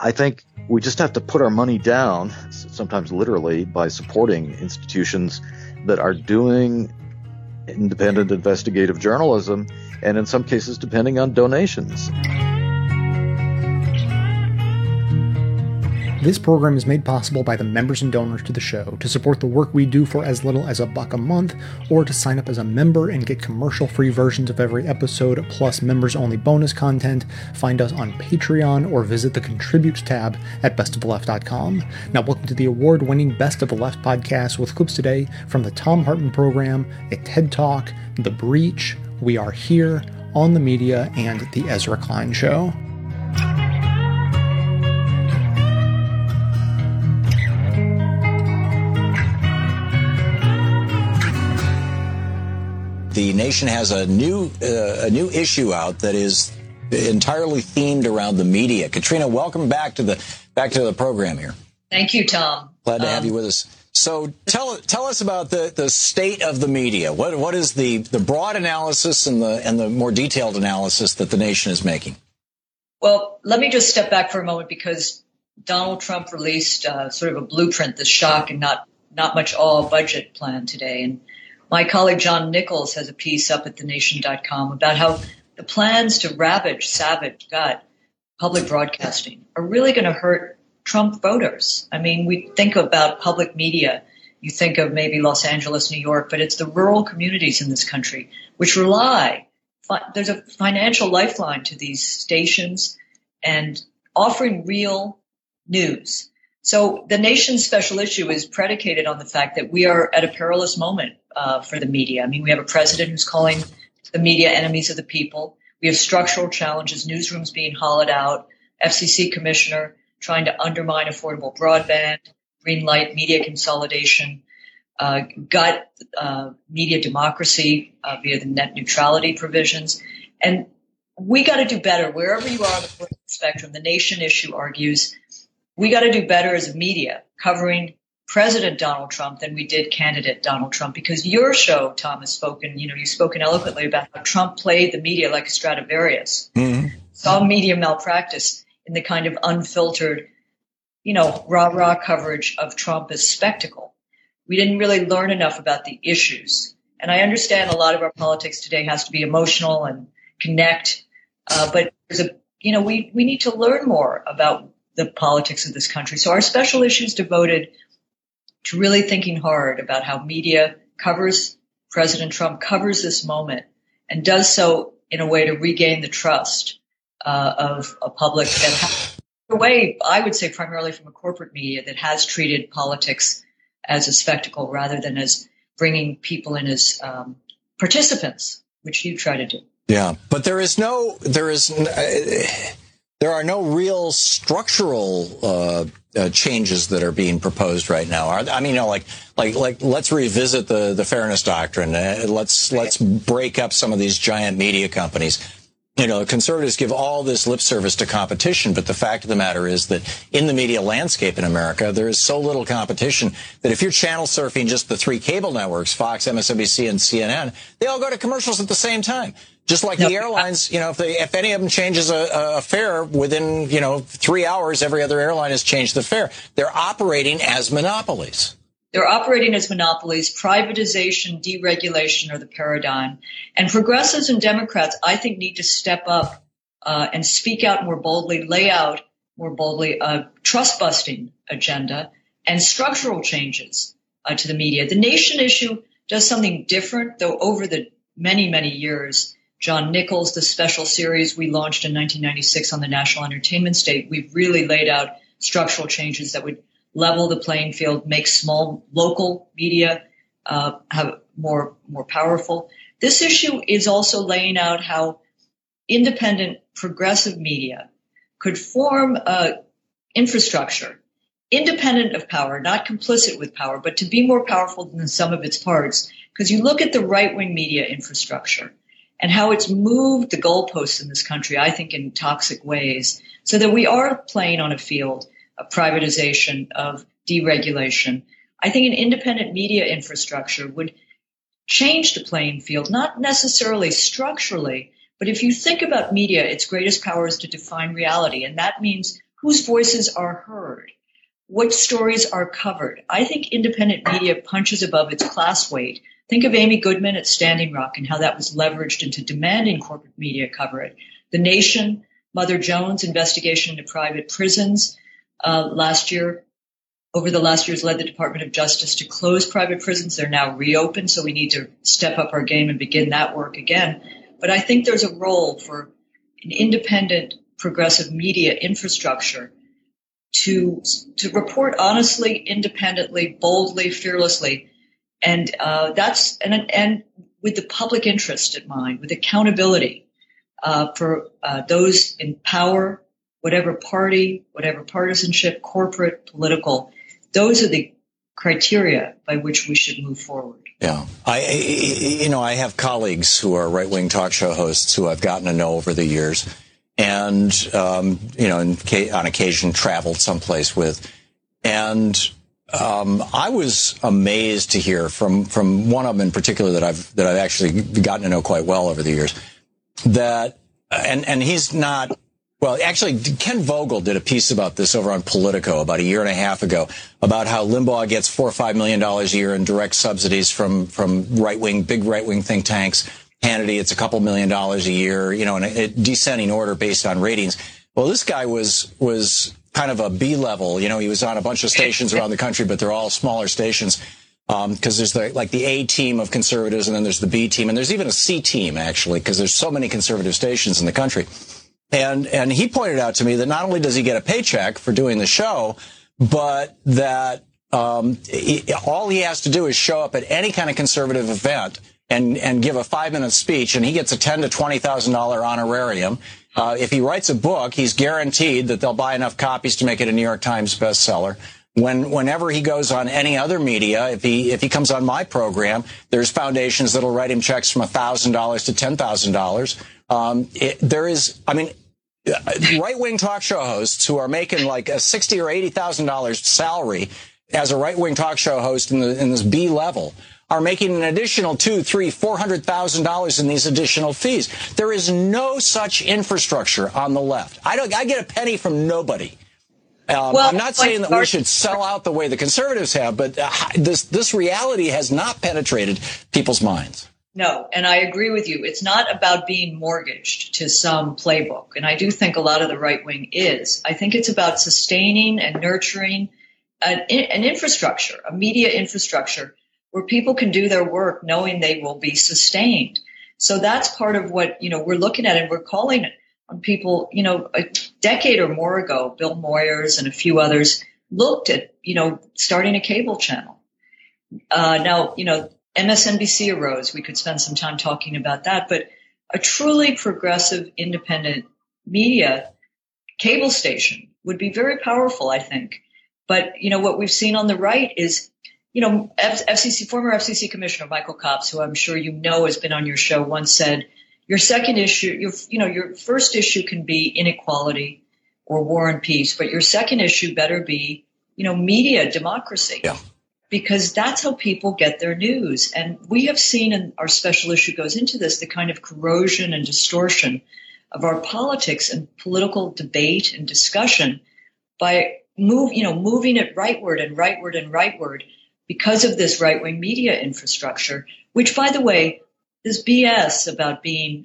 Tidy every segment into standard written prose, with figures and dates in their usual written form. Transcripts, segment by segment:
I think we just have to put our money down, sometimes literally, by supporting institutions that are doing independent investigative journalism, and in some cases depending on donations. This program is made possible by the members and donors to the show. To support the work we do for as little as $1 a month, or to sign up as a member and get commercial-free versions of every episode, plus members-only bonus content, find us on Patreon or visit the Contribute tab at bestoftheleft.com. Now, welcome to the award-winning Best of the Left podcast with clips today from the Thom Hartmann Program, a TED Talk, The Breach, We Are Here, On the Media, and The Ezra Klein Show. The Nation has a new issue out that is entirely themed around the media. Katrina, welcome back to the program here. Thank you, Tom. Glad to have you with us. So tell us about the state of the media. What is the broad analysis and the more detailed analysis that the Nation is making? Well, let me just step back for a moment, because Donald Trump released sort of a blueprint, the shock and not much all budget plan today. And my colleague John Nichols has a piece up at thenation.com about how the plans to savage public broadcasting are really going to hurt Trump voters. I mean, we think about public media, you think of maybe Los Angeles, New York, but it's the rural communities in this country which there's a financial lifeline to these stations and offering real news. So the Nation's special issue is predicated on the fact that we are at a perilous moment for the media. I mean, we have a president who's calling the media enemies of the people. We have structural challenges, newsrooms being hollowed out, FCC commissioner trying to undermine affordable broadband, green light media consolidation, gut media democracy via the net neutrality provisions. And we got to do better. Wherever you are on the political spectrum, the Nation issue argues we got to do better as a media covering President Donald Trump than we did candidate Donald Trump, because your show, Tom, has spoken, you've spoken eloquently about how Trump played the media like a Stradivarius, saw media malpractice in the kind of unfiltered, rah-rah coverage of Trump as spectacle. We didn't really learn enough about the issues. And I understand a lot of our politics today has to be emotional and connect, but we need to learn more about the politics of this country. So our special issue is devoted to really thinking hard about how media covers President Trump, covers this moment, and does so in a way to regain the trust of a public that has, in a way, I would say primarily from a corporate media that has treated politics as a spectacle rather than as bringing people in as participants, which you try to do. Yeah, but there are no real structural changes that are being proposed right now. Let's revisit the fairness doctrine. Let's break up some of these giant media companies. Conservatives give all this lip service to competition, but the fact of the matter is that in the media landscape in America, there is so little competition that if you're channel surfing just the three cable networks, Fox, MSNBC, and CNN, they all go to commercials at the same time. Just like the airlines, if any of them changes a fare within, 3 hours, every other airline has changed the fare. They're operating as monopolies. They're operating as monopolies. Privatization, deregulation are the paradigm. And progressives and Democrats, I think, need to step up and speak out more boldly, lay out more boldly a trust-busting agenda and structural changes to the media. The Nation issue does something different, though over the many, many years, John Nichols, the special series we launched in 1996 on the National Entertainment State, we've really laid out structural changes that would level the playing field, make small local media have more powerful. This issue is also laying out how independent progressive media could form infrastructure independent of power, not complicit with power, but to be more powerful than the sum of its parts. Because you look at the right-wing media infrastructure and how it's moved the goalposts in this country, I think, in toxic ways, so that we are playing on a field of privatization, of deregulation. I think an independent media infrastructure would change the playing field, not necessarily structurally, but if you think about media, its greatest power is to define reality, and that means whose voices are heard, what stories are covered. I think independent media punches above its class weight. Think of Amy Goodman at Standing Rock and how that was leveraged into demanding corporate media cover it. The Nation, Mother Jones investigation into private prisons over the last years led the Department of Justice to close private prisons. They're now reopened, so we need to step up our game and begin that work again. But I think there's a role for an independent, progressive media infrastructure to report honestly, independently, boldly, fearlessly, and with the public interest in mind, with accountability for those in power, whatever party, whatever partisanship, corporate, political. Those are the criteria by which we should move forward. Yeah. I have colleagues who are right-wing talk show hosts who I've gotten to know over the years and, on occasion traveled someplace with. And I was amazed to hear from one of them in particular that I've actually gotten to know quite well over the years that, and he's not, well, actually, Ken Vogel did a piece about this over on Politico about a year and a half ago about how Limbaugh gets $4 or $5 million a year in direct subsidies from big right-wing think tanks. Hannity, it's a couple $1 million a year, in a descending order based on ratings. Well, this guy was kind of a B level. He was on a bunch of stations around the country, but they're all smaller stations. Because there's the A team of conservatives and then there's the B team and there's even a C team actually, because there's so many conservative stations in the country. And he pointed out to me that not only does he get a paycheck for doing the show, but that all he has to do is show up at any kind of conservative event and give a 5-minute speech, and he gets a $10,000 to $20,000 honorarium. If he writes a book, he's guaranteed that they'll buy enough copies to make it a New York Times bestseller. Whenever he goes on any other media, if he comes on my program, there's foundations that'll write him checks from $1,000 to $10,000. Right-wing talk show hosts who are making like a $60,000 or $80,000 salary as a right-wing talk show host in this B level are making an additional $200,000, $300,000, $400,000 in these additional fees. There is no such infrastructure on the left. I get a penny from nobody. I'm not saying that we should sell out the way the conservatives have, but this reality has not penetrated people's minds. No, and I agree with you. It's not about being mortgaged to some playbook, and I do think a lot of the right wing is. I think it's about sustaining and nurturing an infrastructure, a media infrastructure, where people can do their work knowing they will be sustained. So that's part of what, we're looking at, and we're calling on people. A decade or more ago, Bill Moyers and a few others looked at, starting a cable channel. Now, MSNBC arose. We could spend some time talking about that, but a truly progressive, independent media cable station would be very powerful, I think. But, what we've seen on the right is, former FCC Commissioner Michael Copps, who I'm sure has been on your show, once said, your second issue, your first issue can be inequality or war and peace, but your second issue better be, media democracy. Yeah. Because that's how people get their news. And we have seen, and our special issue goes into this, the kind of corrosion and distortion of our politics and political debate and discussion by moving it rightward and rightward and rightward because of this right-wing media infrastructure, which, by the way, is BS about being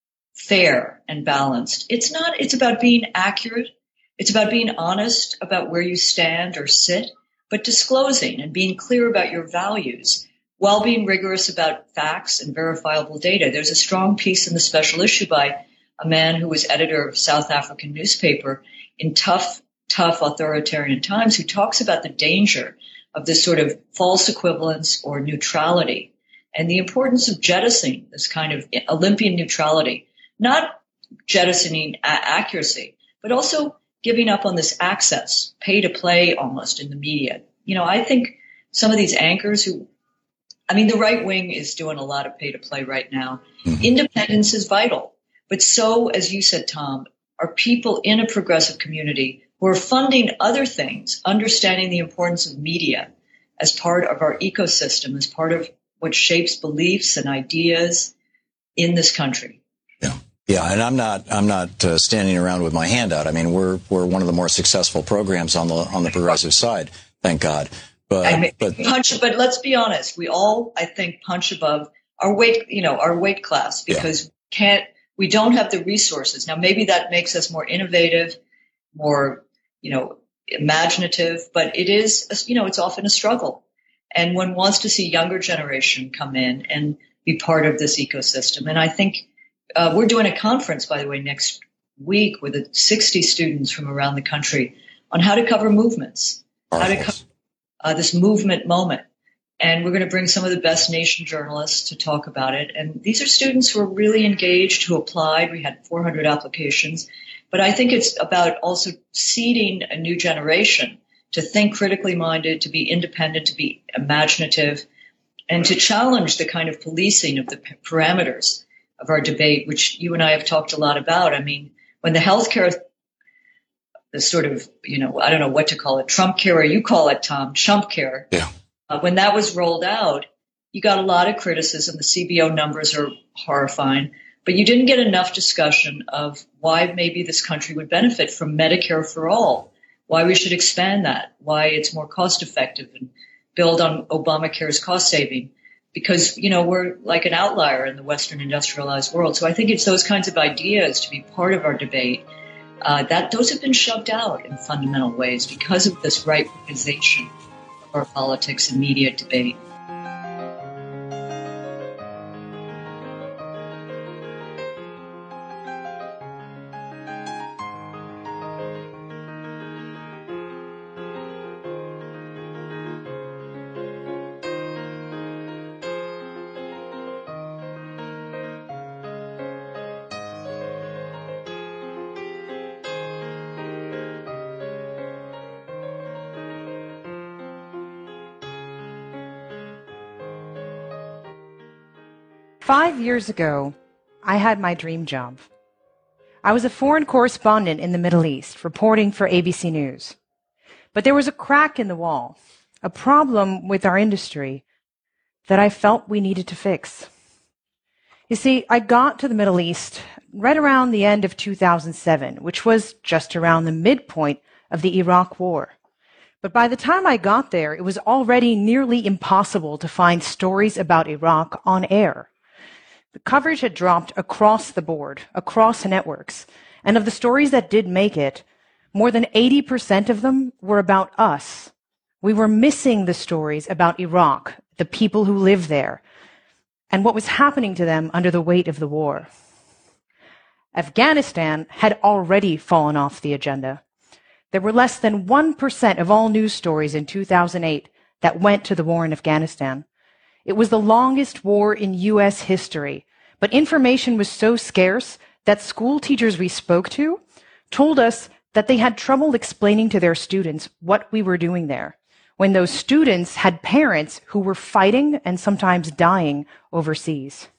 fair and balanced. It's not. It's about being accurate. It's about being honest about where you stand or sit, but disclosing and being clear about your values while being rigorous about facts and verifiable data. There's a strong piece in the special issue by a man who was editor of South African newspaper in tough authoritarian times, who talks about the danger of this sort of false equivalence or neutrality and the importance of jettisoning this kind of Olympian neutrality, not jettisoning accuracy, but also giving up on this access, pay to play almost in the media. I think some of these anchors the right wing is doing a lot of pay to play right now. Mm-hmm. Independence is vital. But so, as you said, Tom, are people in a progressive community who are funding other things, understanding the importance of media as part of our ecosystem, as part of what shapes beliefs and ideas in this country. Yeah. Yeah, and I'm not standing around with my hand out. I mean, we're one of the more successful programs on the progressive side, thank God. But let's be honest, we all, I think, punch above our weight class, because we don't have the resources. Now, maybe that makes us more innovative, more, imaginative, but it is, it's often a struggle. And one wants to see younger generation come in and be part of this ecosystem. And I think we're doing a conference, by the way, next week with 60 students from around the country on how to cover movements, how to cover this movement moment. And we're going to bring some of the best nation journalists to talk about it. And these are students who are really engaged, who applied. We had 400 applications. But I think it's about also seeding a new generation to think critically minded, to be independent, to be imaginative, and to challenge the kind of policing of the parameters of our debate, which you and I have talked a lot about. I mean, when the healthcare, the sort of, I don't know what to call it, Trump care, or you call it, Tom, chump care. Yeah. When that was rolled out, you got a lot of criticism. The CBO numbers are horrifying, but you didn't get enough discussion of why maybe this country would benefit from Medicare for all, why we should expand that, why it's more cost effective and build on Obamacare's cost saving. Because, we're like an outlier in the Western industrialized world. So I think it's those kinds of ideas to be part of our debate, that those have been shoved out in fundamental ways because of this right-wingization of our politics and media debate. Five years ago, I had my dream job. I was a foreign correspondent in the Middle East, reporting for ABC News. But there was a crack in the wall, a problem with our industry that I felt we needed to fix. You see, I got to the Middle East right around the end of 2007, which was just around the midpoint of the Iraq War. But by the time I got there, it was already nearly impossible to find stories about Iraq on air. The coverage had dropped across the board, across networks, and of the stories that did make it, more than 80% of them were about us. We were missing the stories about Iraq, the people who live there, and what was happening to them under the weight of the war. Afghanistan had already fallen off the agenda. There were less than 1% of all news stories in 2008 that went to the war in Afghanistan. It was the longest war in U.S. history, but information was so scarce that school teachers we spoke to told us that they had trouble explaining to their students what we were doing there, when those students had parents who were fighting and sometimes dying overseas.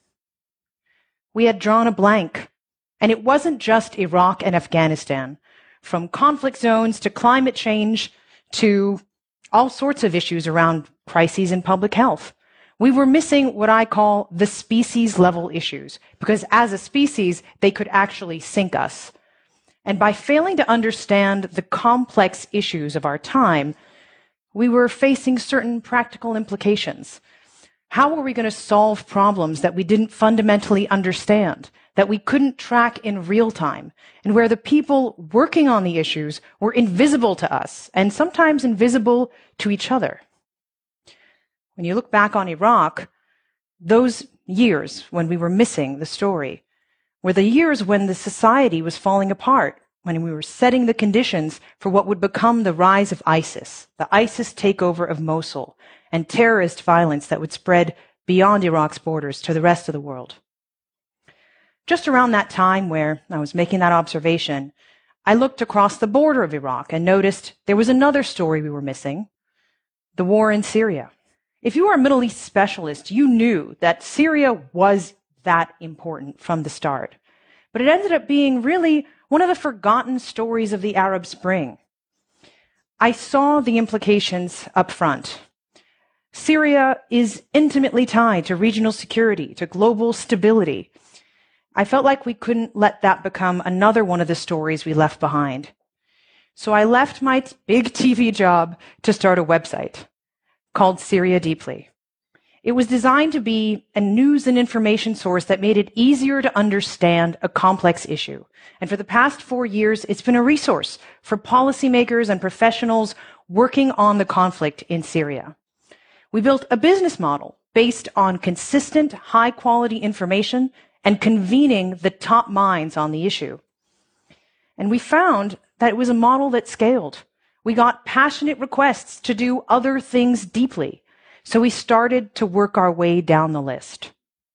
We had drawn a blank, and it wasn't just Iraq and Afghanistan. From conflict zones to climate change to all sorts of issues around crises in public health. We were missing what I call the species level issues, because as a species, they could actually sink us. And by failing to understand the complex issues of our time, we were facing certain practical implications. How were we going to solve problems that we didn't fundamentally understand, that we couldn't track in real time, and where the people working on the issues were invisible to us and sometimes invisible to each other? When you look back on Iraq, those years when we were missing the story were the years when the society was falling apart, when we were setting the conditions for what would become the rise of ISIS, the ISIS takeover of Mosul, and terrorist violence that would spread beyond Iraq's borders to the rest of the world. Just around that time where I was making that observation, I looked across the border of Iraq and noticed there was another story we were missing, the war in Syria. If you were a Middle East specialist, you knew that Syria was that important from the start. But it ended up being really one of the forgotten stories of the Arab Spring. I saw the implications up front. Syria is intimately tied to regional security, to global stability. I felt like we couldn't let that become another one of the stories we left behind. So I left my big TV job to start a website called Syria Deeply. It was designed to be a news and information source that made it easier to understand a complex issue. And for the past 4 years, it's been a resource for policymakers and professionals working on the conflict in Syria. We built a business model based on consistent, high-quality information and convening the top minds on the issue. And we found that it was a model that scaled. We got passionate requests to do other things deeply. So we started to work our way down the list.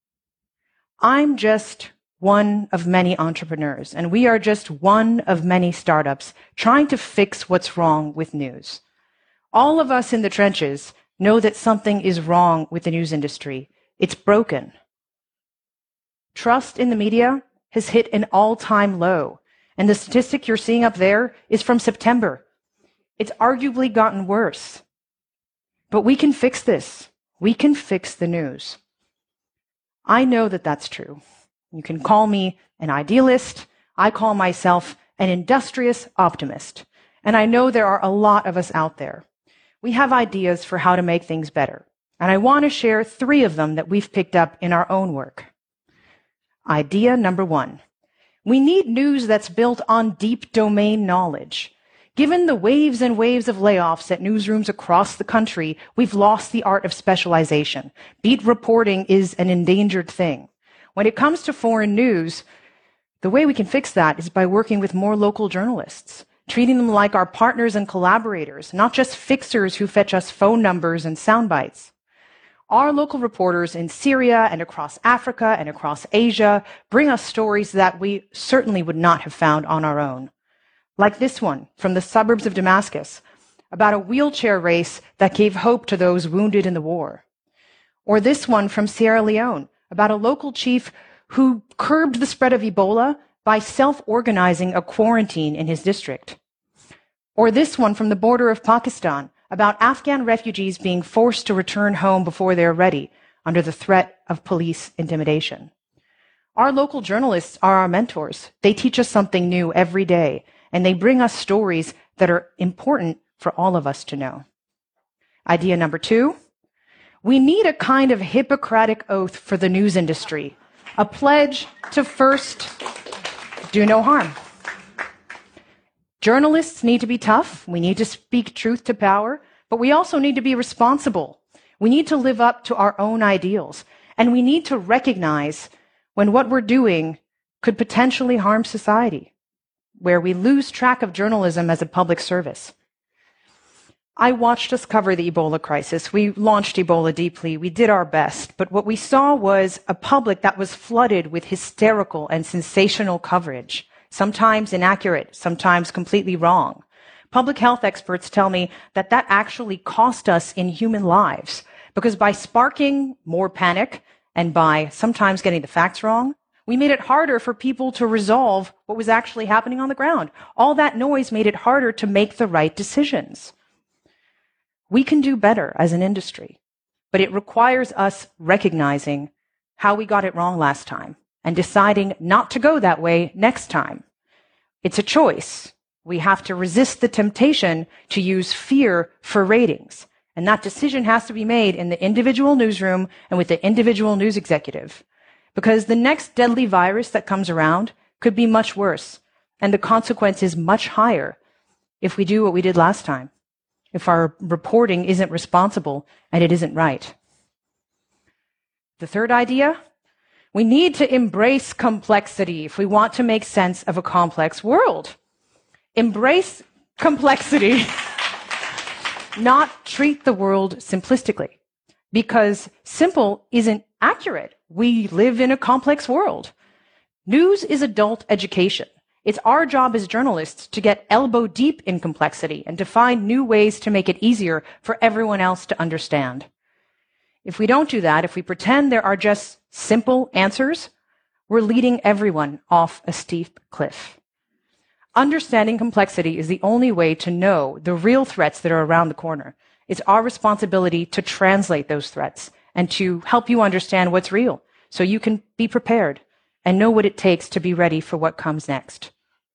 I'm just one of many entrepreneurs, and we are just one of many startups trying to fix what's wrong with news. All of us in the trenches know that something is wrong with the news industry. It's broken. Trust in the media has hit an all-time low, and the statistic you're seeing up there is from September. It's arguably gotten worse. But we can fix this. We can fix the news. I know that that's true. You can call me an idealist. I call myself an industrious optimist. And I know there are a lot of us out there. We have ideas for how to make things better. And I want to share 3 of them that we've picked up in our own work. Idea number 1. We need news that's built on deep domain knowledge. Given the waves and waves of layoffs at newsrooms across the country, we've lost the art of specialization. Beat reporting is an endangered thing. When it comes to foreign news, the way we can fix that is by working with more local journalists, treating them like our partners and collaborators, not just fixers who fetch us phone numbers and sound bites. Our local reporters in Syria and across Africa and across Asia bring us stories that we certainly would not have found on our own. Like this one from the suburbs of Damascus, about a wheelchair race that gave hope to those wounded in the war. Or this one from Sierra Leone, about a local chief who curbed the spread of Ebola by self-organizing a quarantine in his district. Or this one from the border of Pakistan, about Afghan refugees being forced to return home before they're ready under the threat of police intimidation. Our local journalists are our mentors. They teach us something new every day, and they bring us stories that are important for all of us to know. Idea number 2, we need a kind of Hippocratic oath for the news industry, a pledge to first do no harm. Journalists need to be tough. We need to speak truth to power, but we also need to be responsible. We need to live up to our own ideals, and we need to recognize when what we're doing could potentially harm society, where we lose track of journalism as a public service. I watched us cover the Ebola crisis. We launched Ebola Deeply. We did our best. But what we saw was a public that was flooded with hysterical and sensational coverage, sometimes inaccurate, sometimes completely wrong. Public health experts tell me that that actually cost us in human lives, because by sparking more panic and by sometimes getting the facts wrong, we made it harder for people to resolve what was actually happening on the ground. All that noise made it harder to make the right decisions. We can do better as an industry, but it requires us recognizing how we got it wrong last time and deciding not to go that way next time. It's a choice. We have to resist the temptation to use fear for ratings. And that decision has to be made in the individual newsroom and with the individual news executive. Because the next deadly virus that comes around could be much worse, and the consequence is much higher if we do what we did last time, if our reporting isn't responsible and it isn't right. The third idea, we need to embrace complexity if we want to make sense of a complex world. Embrace complexity, not treat the world simplistically, because simple isn't accurate. We live in a complex world. News is adult education. It's our job as journalists to get elbow deep in complexity and to find new ways to make it easier for everyone else to understand. If we don't do that, if we pretend there are just simple answers, we're leading everyone off a steep cliff. Understanding complexity is the only way to know the real threats that are around the corner. It's our responsibility to translate those threats and to help you understand what's real so you can be prepared and know what it takes to be ready for what comes next.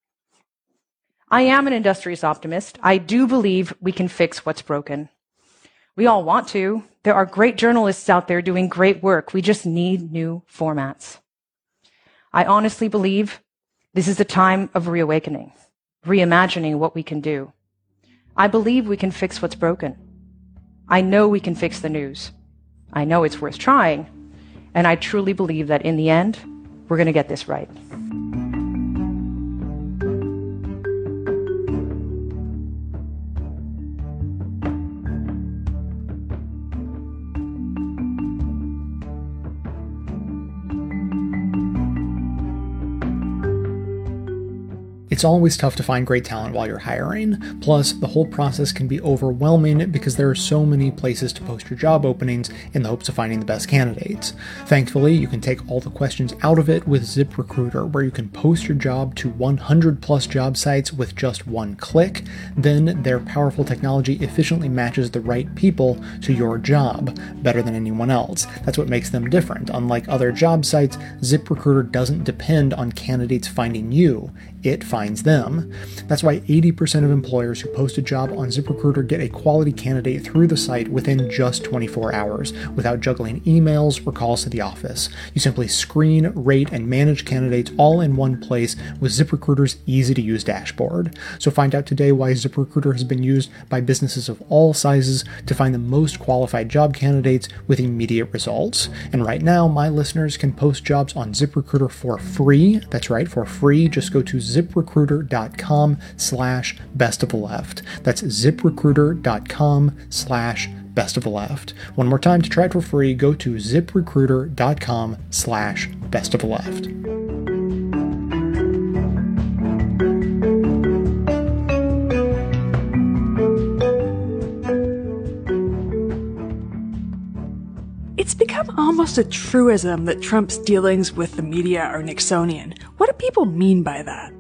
I am an industrious optimist. I do believe we can fix what's broken. We all want to. There are great journalists out there doing great work. We just need new formats. I honestly believe this is a time of reawakening, reimagining what we can do. I believe we can fix what's broken. I know we can fix the news. I know it's worth trying, and I truly believe that in the end, we're going to get this right. It's always tough to find great talent while you're hiring. Plus, the whole process can be overwhelming because there are so many places to post your job openings in the hopes of finding the best candidates. Thankfully, you can take all the questions out of it with ZipRecruiter, where you can post your job to 100 plus job sites with just one click. Then their powerful technology efficiently matches the right people to your job better than anyone else. That's what makes them different. Unlike other job sites, ZipRecruiter doesn't depend on candidates finding you. It finds them. That's why 80% of employers who post a job on ZipRecruiter get a quality candidate through the site within just 24 hours, without juggling emails or calls to the office. You simply screen, rate, and manage candidates all in one place with ZipRecruiter's easy-to-use dashboard. So find out today why ZipRecruiter has been used by businesses of all sizes to find the most qualified job candidates with immediate results. And right now, my listeners can post jobs on ZipRecruiter for free. That's right, for free. Just go to ZipRecruiter.com/bestoftheleft. That's ZipRecruiter.com/bestoftheleft. One more time, to try it for free, go to ZipRecruiter.com/bestoftheleft. It's become almost a truism that Trump's dealings with the media are Nixonian. What do people mean by that?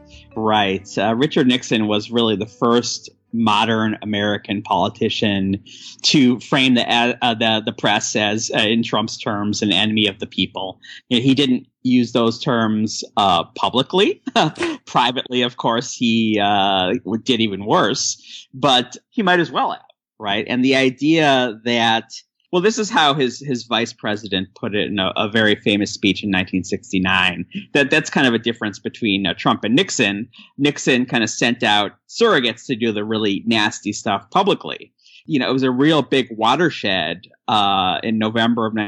Right. Richard Nixon was really the first modern American politician to frame the press as, in Trump's terms, an enemy of the people. You know, he didn't use those terms publicly. Privately, of course, he did even worse, but he might as well have, right? And the idea that, well, this is how his vice president put it in a very famous speech in 1969. That's kind of a difference between Trump and Nixon. Nixon kind of sent out surrogates to do the really nasty stuff publicly. You know, it was a real big watershed in November of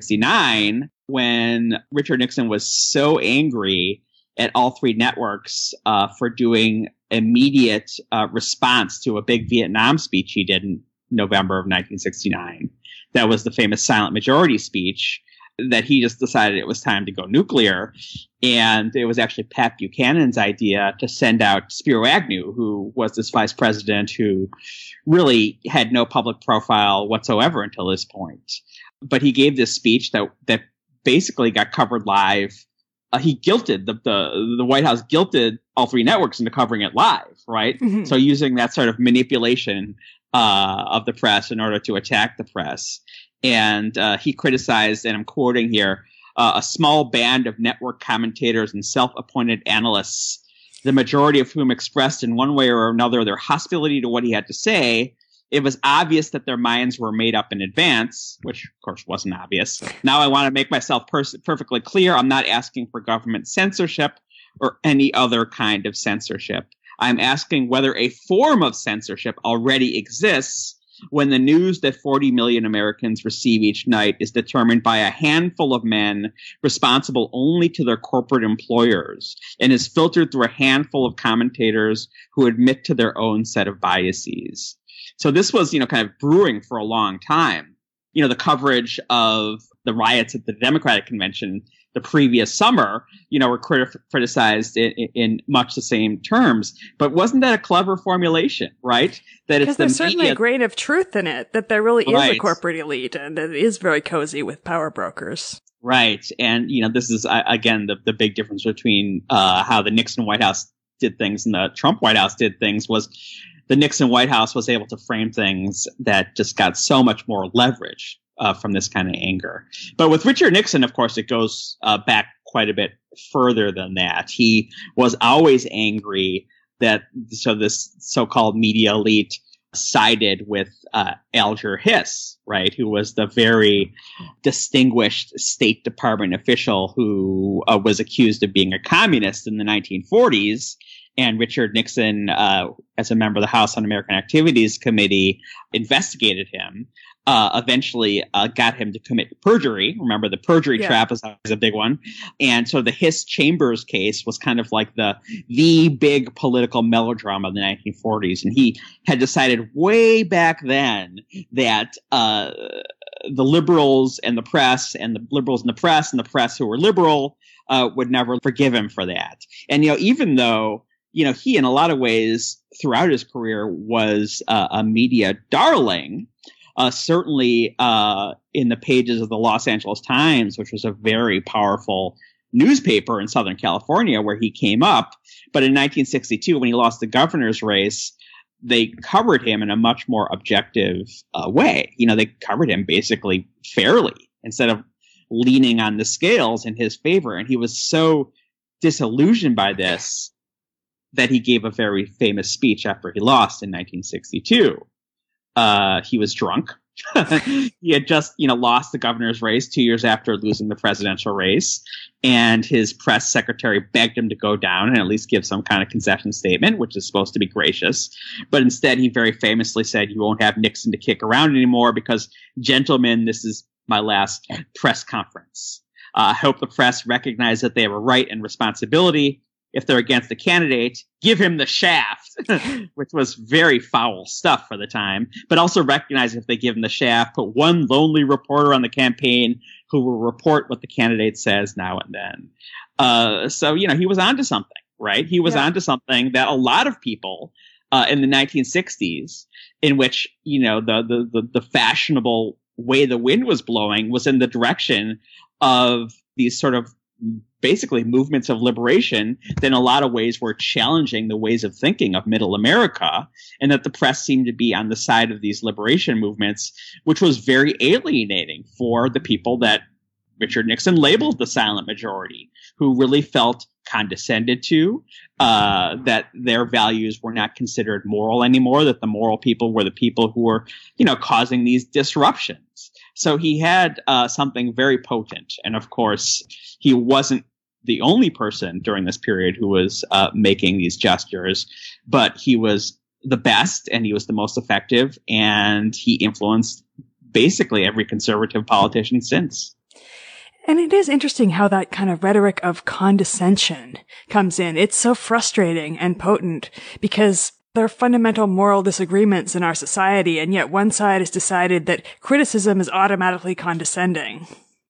1969 when Richard Nixon was so angry at all three networks for doing immediate response to a big Vietnam speech he did in November of 1969. That was the famous silent majority speech, that he just decided it was time to go nuclear. And it was actually Pat Buchanan's idea to send out Spiro Agnew, who was this vice president who really had no public profile whatsoever until this point. But he gave this speech that basically got covered live. He guilted the White House guilted all three networks into covering it live, right? Mm-hmm. So using that sort of manipulation of the press in order to attack the press. And he criticized, and I'm quoting here, a small band of network commentators and self-appointed analysts, the majority of whom expressed in one way or another their hostility to what he had to say. It was obvious that their minds were made up in advance, which, of course, wasn't obvious. Now I want to make myself perfectly clear. I'm not asking for government censorship or any other kind of censorship. I'm asking whether a form of censorship already exists when the news that 40 million Americans receive each night is determined by a handful of men responsible only to their corporate employers and is filtered through a handful of commentators who admit to their own set of biases. So this was, kind of brewing for a long time. The coverage of the riots at the Democratic Convention the previous summer, were criticized in much the same terms. But wasn't that a clever formulation, right? That it's there's certainly a grain of truth in it, that there really is right. a corporate elite and that it is very cozy with power brokers. Right. And, this is, again, the big difference between how the Nixon White House did things and the Trump White House did things was the Nixon White House was able to frame things that just got so much more leverage from this kind of anger. But with Richard Nixon, of course, it goes back quite a bit further than that. He was always angry that this so-called media elite sided with Alger Hiss, right, who was the very distinguished State Department official who was accused of being a communist in the 1940s. And Richard Nixon, as a member of the House Un-American Activities Committee, investigated him, eventually got him to commit perjury. Remember, the perjury trap is a big one. And so the Hiss-Chambers case was kind of like the big political melodrama of the 1940s. And he had decided way back then that the liberals and the press and the liberals and the press who were liberal would never forgive him for that. And, even though he, in a lot of ways, throughout his career, was a media darling. Certainly in the pages of the Los Angeles Times, which was a very powerful newspaper in Southern California where he came up. But in 1962, when he lost the governor's race, they covered him in a much more objective way. They covered him basically fairly instead of leaning on the scales in his favor. And he was so disillusioned by this that he gave a very famous speech after he lost in 1962. He was drunk. He had just, lost the governor's race 2 years after losing the presidential race. And his press secretary begged him to go down and at least give some kind of concession statement, which is supposed to be gracious. But instead, he very famously said, "You won't have Nixon to kick around anymore because, gentlemen, this is my last press conference. I hope the press recognize that they have a right and responsibility. If they're against the candidate, give him the shaft," which was very foul stuff for the time. But also recognize if they give him the shaft, put one lonely reporter on the campaign who will report what the candidate says now and then. So, he was onto something, right? He was onto something that a lot of people in the 1960s, in which, the fashionable way the wind was blowing was in the direction of these sort of basically movements of liberation that in a lot of ways were challenging the ways of thinking of middle America, and that the press seemed to be on the side of these liberation movements, which was very alienating for the people that Richard Nixon labeled the silent majority, who really felt condescended to, that their values were not considered moral anymore, that the moral people were the people who were, causing these disruptions. So he had something very potent. And of course, he wasn't the only person during this period who was making these gestures, but he was the best and he was the most effective, and he influenced basically every conservative politician since. And it is interesting how that kind of rhetoric of condescension comes in. It's so frustrating and potent because there are fundamental moral disagreements in our society, and yet one side has decided that criticism is automatically condescending.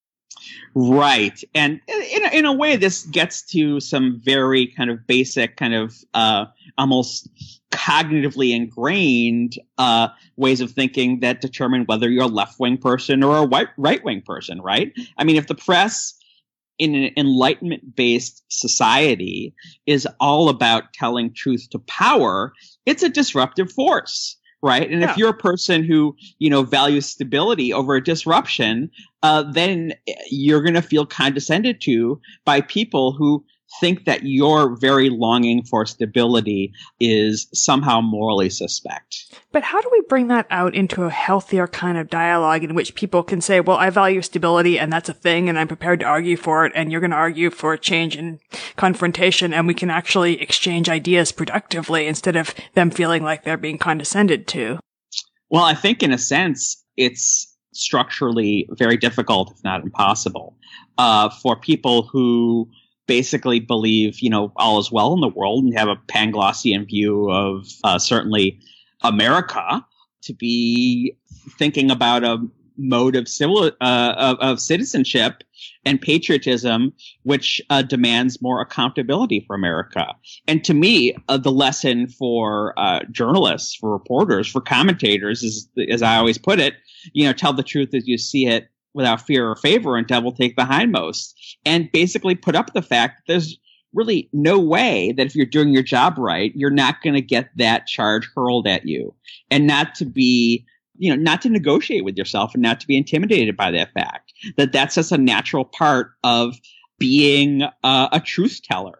Right. And in a way, this gets to some very kind of basic, kind of almost cognitively ingrained ways of thinking that determine whether you're a left-wing person or a right-wing person, right? I mean, if the press in an Enlightenment-based society is all about telling truth to power, it's a disruptive force. Right. And if you're a person who, values stability over a disruption, then you're going to feel condescended to by people who think that your very longing for stability is somehow morally suspect. But how do we bring that out into a healthier kind of dialogue in which people can say, well, I value stability and that's a thing and I'm prepared to argue for it, and you're going to argue for a change in confrontation, and we can actually exchange ideas productively instead of them feeling like they're being condescended to? Well, I think in a sense, it's structurally very difficult, if not impossible, for people who basically believe, all is well in the world and have a Panglossian view of certainly America, to be thinking about a mode of citizenship and patriotism which demands more accountability for America. And to me, the lesson for journalists, for reporters, for commentators is, as I always put it, tell the truth as you see it without fear or favor, and devil take the hindmost. And basically put up the fact that there's really no way that if you're doing your job right, you're not going to get that charge hurled at you, and not to be, not to negotiate with yourself and not to be intimidated by that fact, that that's just a natural part of being a truth teller,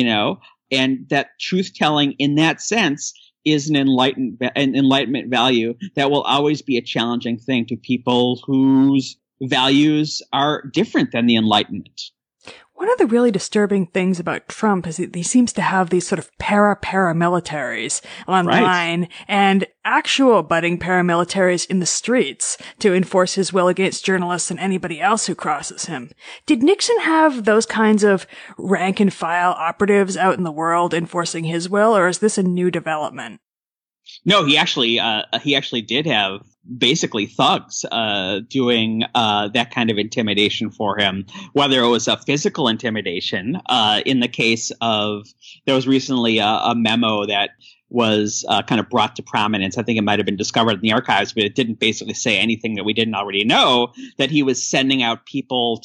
and that truth telling in that sense is an enlightenment value that will always be a challenging thing to people whose values are different than the Enlightenment. One of the really disturbing things about Trump is that he seems to have these sort of paramilitaries online and actual budding paramilitaries in the streets to enforce his will against journalists and anybody else who crosses him. Did Nixon have those kinds of rank and file operatives out in the world enforcing his will, or is this a new development? No, he actually did have basically thugs doing that kind of intimidation for him, whether it was a physical intimidation. In the case of, there was recently a memo that was kind of brought to prominence. I think it might have been discovered in the archives, but it didn't basically say anything that we didn't already know, that he was sending out people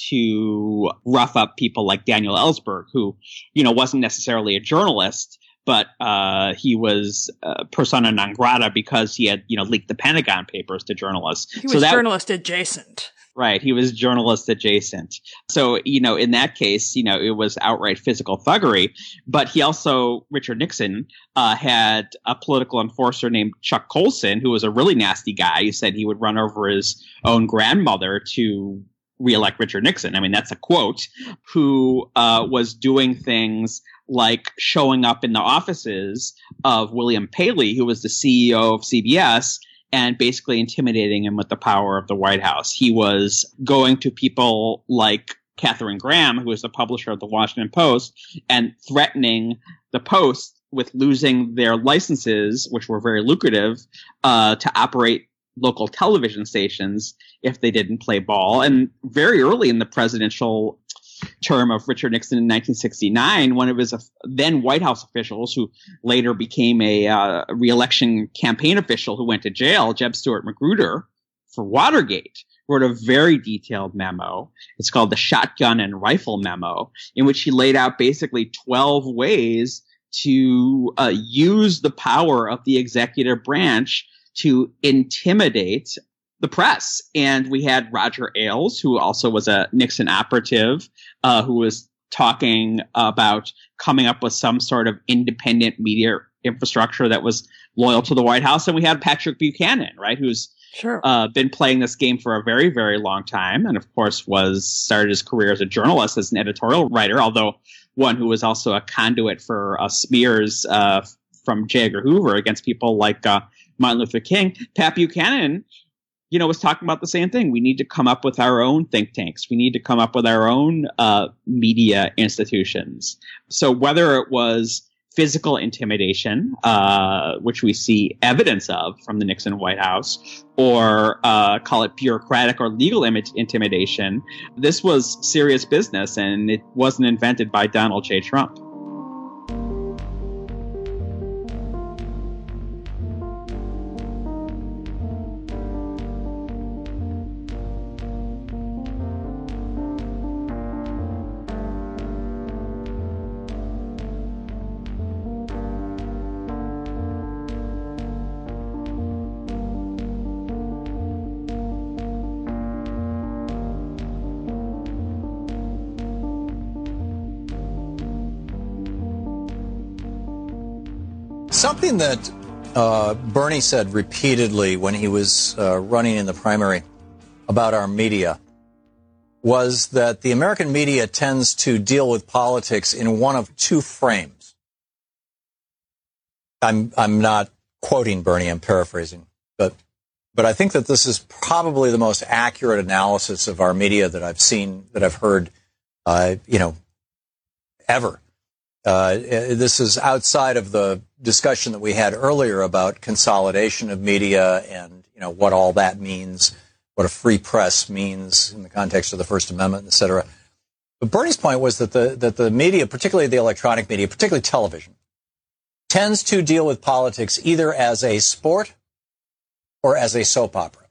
to rough up people like Daniel Ellsberg, who, wasn't necessarily a journalist, but he was persona non grata because he had, leaked the Pentagon Papers to journalists. He was journalist adjacent. Right. He was journalist adjacent. So, in that case, it was outright physical thuggery. But he also, Richard Nixon, had a political enforcer named Chuck Colson, who was a really nasty guy. He said he would run over his own grandmother to reelect Richard Nixon. I mean, that's a quote, who was doing things like showing up in the offices of William Paley, who was the CEO of CBS, and basically intimidating him with the power of the White House. He was going to people like Katharine Graham, who was the publisher of the Washington Post, and threatening the Post with losing their licenses, which were very lucrative, to operate local television stations if they didn't play ball. And very early in the presidential term of Richard Nixon in 1969, one of his then White House officials, who later became a re-election campaign official who went to jail, Jeb Stuart Magruder, for Watergate, wrote a very detailed memo. It's called the Shotgun and Rifle Memo, in which he laid out basically 12 ways to use the power of the executive branch to intimidate the press. And we had Roger Ailes, who also was a Nixon operative, who was talking about coming up with some sort of independent media infrastructure that was loyal to the White House. And we had Patrick Buchanan, right, who's been playing this game for a very, very long time. And of course started his career as a journalist, as an editorial writer, although one who was also a conduit for smears from J. Edgar Hoover against people like Martin Luther King. Pat Buchanan, was talking about the same thing. We need to come up with our own think tanks. We need to come up with our own media institutions. So whether it was physical intimidation, which we see evidence of from the Nixon White House, or call it bureaucratic or legal intimidation, this was serious business, and it wasn't invented by Donald J. Trump. Something that Bernie said repeatedly when he was running in the primary about our media was that the American media tends to deal with politics in one of two frames. I'm not quoting Bernie, I'm paraphrasing, but I think that this is probably the most accurate analysis of our media that I've seen, that I've heard, ever. This is outside of the discussion that we had earlier about consolidation of media and, what all that means, what a free press means in the context of the First Amendment, et cetera. But Bernie's point was that the media, particularly the electronic media, particularly television, tends to deal with politics either as a sport or as a soap opera.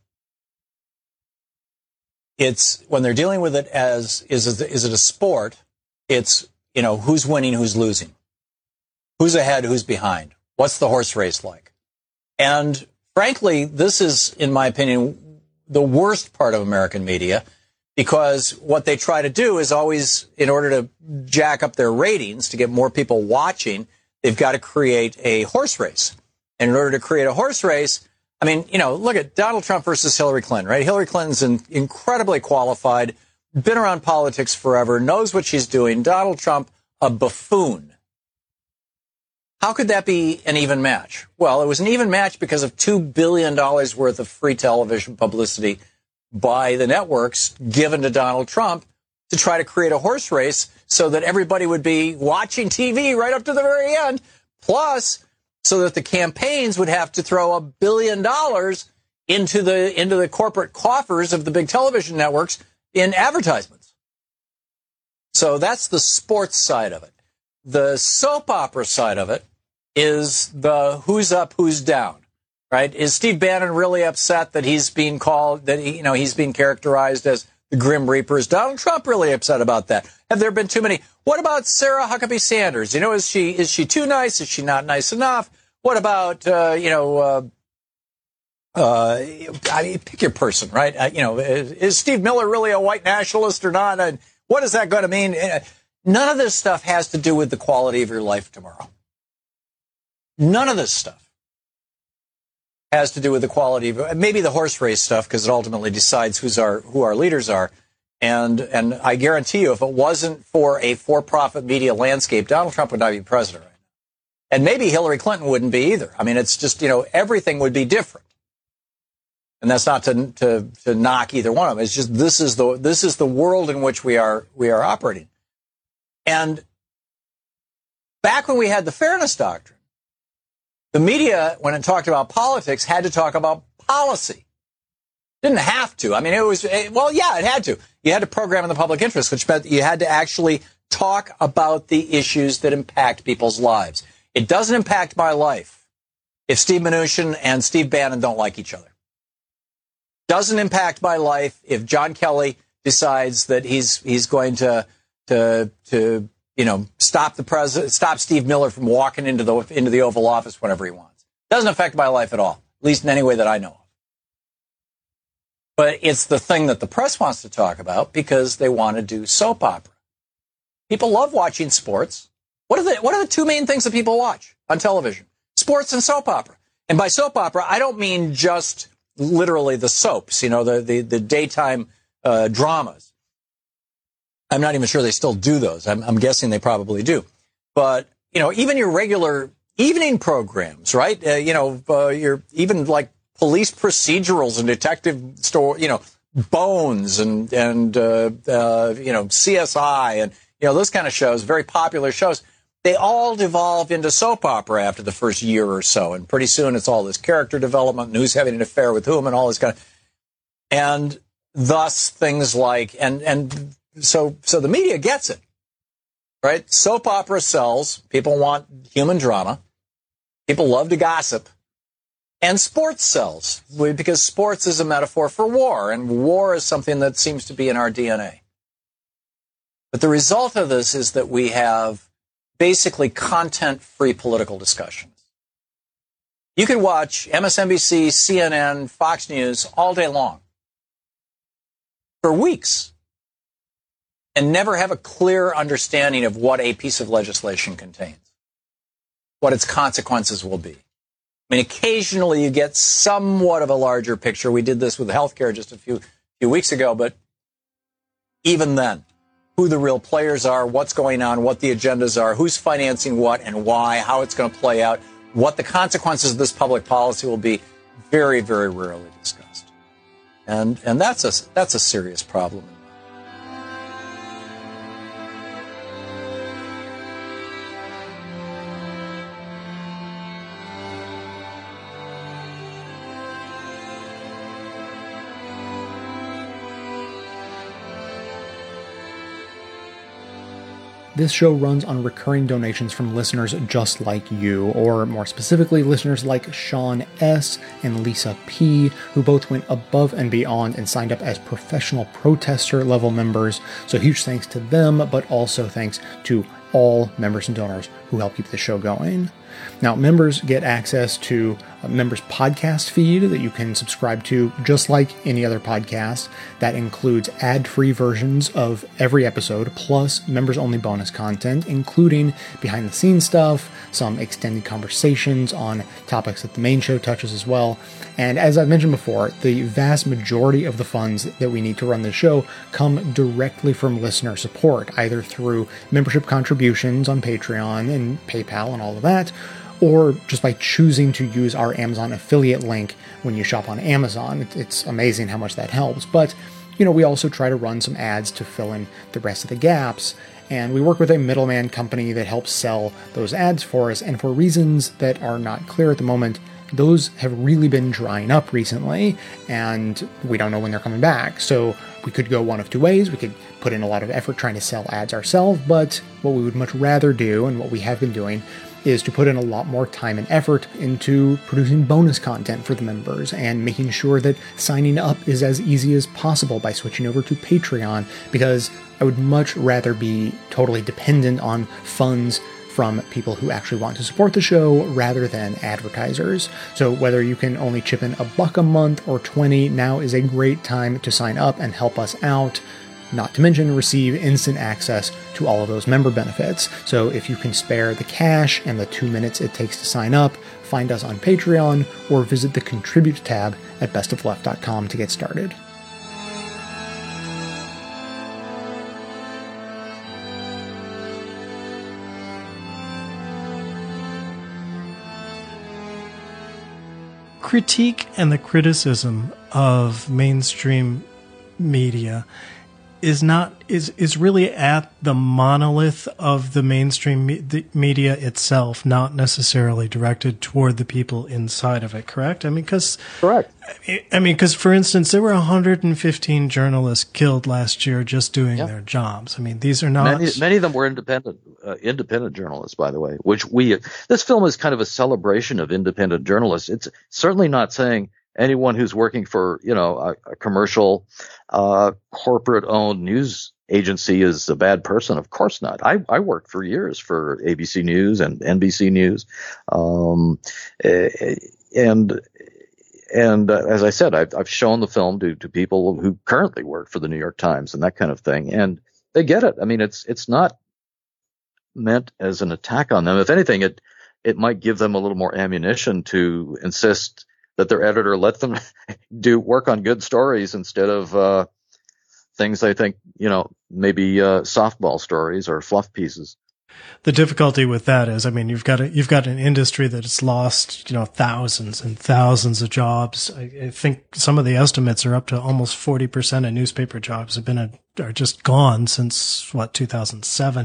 It's when they're dealing with it as, is it a sport? It's, who's winning, who's losing, who's ahead, who's behind, what's the horse race like? And frankly, this is, in my opinion, the worst part of American media, because what they try to do is always, in order to jack up their ratings, to get more people watching, they've got to create a horse race. And in order to create a horse race, I mean, look at Donald Trump versus Hillary Clinton, right? Hillary Clinton's incredibly qualified, been around politics forever, knows what she's doing. Donald Trump, a buffoon. How could that be an even match? Well, it was an even match because of $2 billion worth of free television publicity by the networks given to Donald Trump to try to create a horse race so that everybody would be watching TV right up to the very end, plus so that the campaigns would have to throw $1 billion into the corporate coffers of the big television networks in advertisements. So that's the sports side of it. The soap opera side of it is the who's up, who's down, right? Is Steve Bannon really upset that he's being called, that he's being characterized as the Grim Reaper? Is Donald Trump really upset about that? Have there been too many? What about Sarah Huckabee Sanders? Is she too nice? Is she not nice enough? What about, pick your person, right? Is Steve Miller really a white nationalist or not? And what is that going to mean? None of this stuff has to do with the quality of your life tomorrow. None of this stuff has to do with the quality of, maybe the horse race stuff, because it ultimately decides who our leaders are. And I guarantee you, if it wasn't for a for-profit media landscape, Donald Trump would not be president right now. And maybe Hillary Clinton wouldn't be either. I mean, it's just, everything would be different. And that's not to knock either one of them. It's just, this is the world in which we are operating. And back when we had the Fairness Doctrine, the media, when it talked about politics, had to talk about policy. Didn't have to. I mean, it had to. You had to program in the public interest, which meant you had to actually talk about the issues that impact people's lives. It doesn't impact my life if Steve Mnuchin and Steve Bannon don't like each other. Doesn't impact my life if John Kelly decides that he's going to stop Steve Miller from walking into the Oval Office whenever he wants. Doesn't affect my life at all, at least in any way that I know of. But it's the thing that the press wants to talk about because they want to do soap opera. People love watching sports. What are the two main things that people watch on television? Sports and soap opera. And by soap opera, I don't mean just literally the soaps, the daytime dramas. I'm not even sure they still do those. I'm guessing they probably do. But, even your regular evening programs, right? Your even like police procedurals and detective Bones and CSI and, those kind of shows, very popular shows. They all devolve into soap opera after the first year or so. And pretty soon it's all this character development and who's having an affair with whom and all this kind of, and thus things like, so the media gets it, right? Soap opera sells. People want human drama. People love to gossip. And sports sells because sports is a metaphor for war, and war is something that seems to be in our DNA. But the result of this is that we have basically content-free political discussions. You could watch MSNBC, CNN, Fox News all day long for weeks and never have a clear understanding of what a piece of legislation contains, what its consequences will be. I mean, occasionally you get somewhat of a larger picture. We did this with healthcare just a few weeks ago, but even then, who the real players are, what's going on, what the agendas are, who's financing what and why, how it's going to play out, what the consequences of this public policy will be, very, very rarely discussed. And that's a serious problem. This show runs on recurring donations from listeners just like you, or more specifically, listeners like Sean S. and Lisa P., who both went above and beyond and signed up as professional protester level members. So huge thanks to them, but also thanks to all members and donors who help keep the show going. Now, members get access to a members podcast feed that you can subscribe to just like any other podcast. That includes ad-free versions of every episode, plus members-only bonus content, including behind-the-scenes stuff, some extended conversations on topics that the main show touches as well. And as I've mentioned before, the vast majority of the funds that we need to run the show come directly from listener support, either through membership contributions on Patreon and PayPal and all of that, or just by choosing to use our Amazon affiliate link when you shop on Amazon. It's amazing how much that helps. But, we also try to run some ads to fill in the rest of the gaps. And we work with a middleman company that helps sell those ads for us. And for reasons that are not clear at the moment, those have really been drying up recently, and we don't know when they're coming back. So we could go one of two ways. We could put in a lot of effort trying to sell ads ourselves, but what we would much rather do, and what we have been doing, is to put in a lot more time and effort into producing bonus content for the members and making sure that signing up is as easy as possible by switching over to Patreon, because I would much rather be totally dependent on funds from people who actually want to support the show rather than advertisers. So whether you can only chip in $1 a month or 20, now is a great time to sign up and help us out. Not to mention receive instant access to all of those member benefits. So if you can spare the cash and the 2 minutes it takes to sign up, find us on Patreon or visit the Contribute tab at bestofleft.com to get started. Critique and the criticism of mainstream media is really at the monolith of the mainstream media itself, not necessarily directed toward the people inside of it. Correct? Correct. Because for instance, there were 115 journalists killed last year just doing their jobs. These are not many of them were independent journalists, by the way. This film is kind of a celebration of independent journalists. It's certainly not saying anyone who's working for, a commercial, corporate-owned news agency is a bad person. Of course not. I worked for years for ABC News and NBC News, and as I said, I've shown the film to people who currently work for the New York Times and that kind of thing, and they get it. It's not meant as an attack on them. If anything, it might give them a little more ammunition to insist that their editor let them work on good stories instead of things they think, maybe softball stories or fluff pieces. The difficulty with that is, you've got an industry that has lost, thousands and thousands of jobs. I think some of the estimates are up to almost 40% of newspaper jobs are just gone since 2007.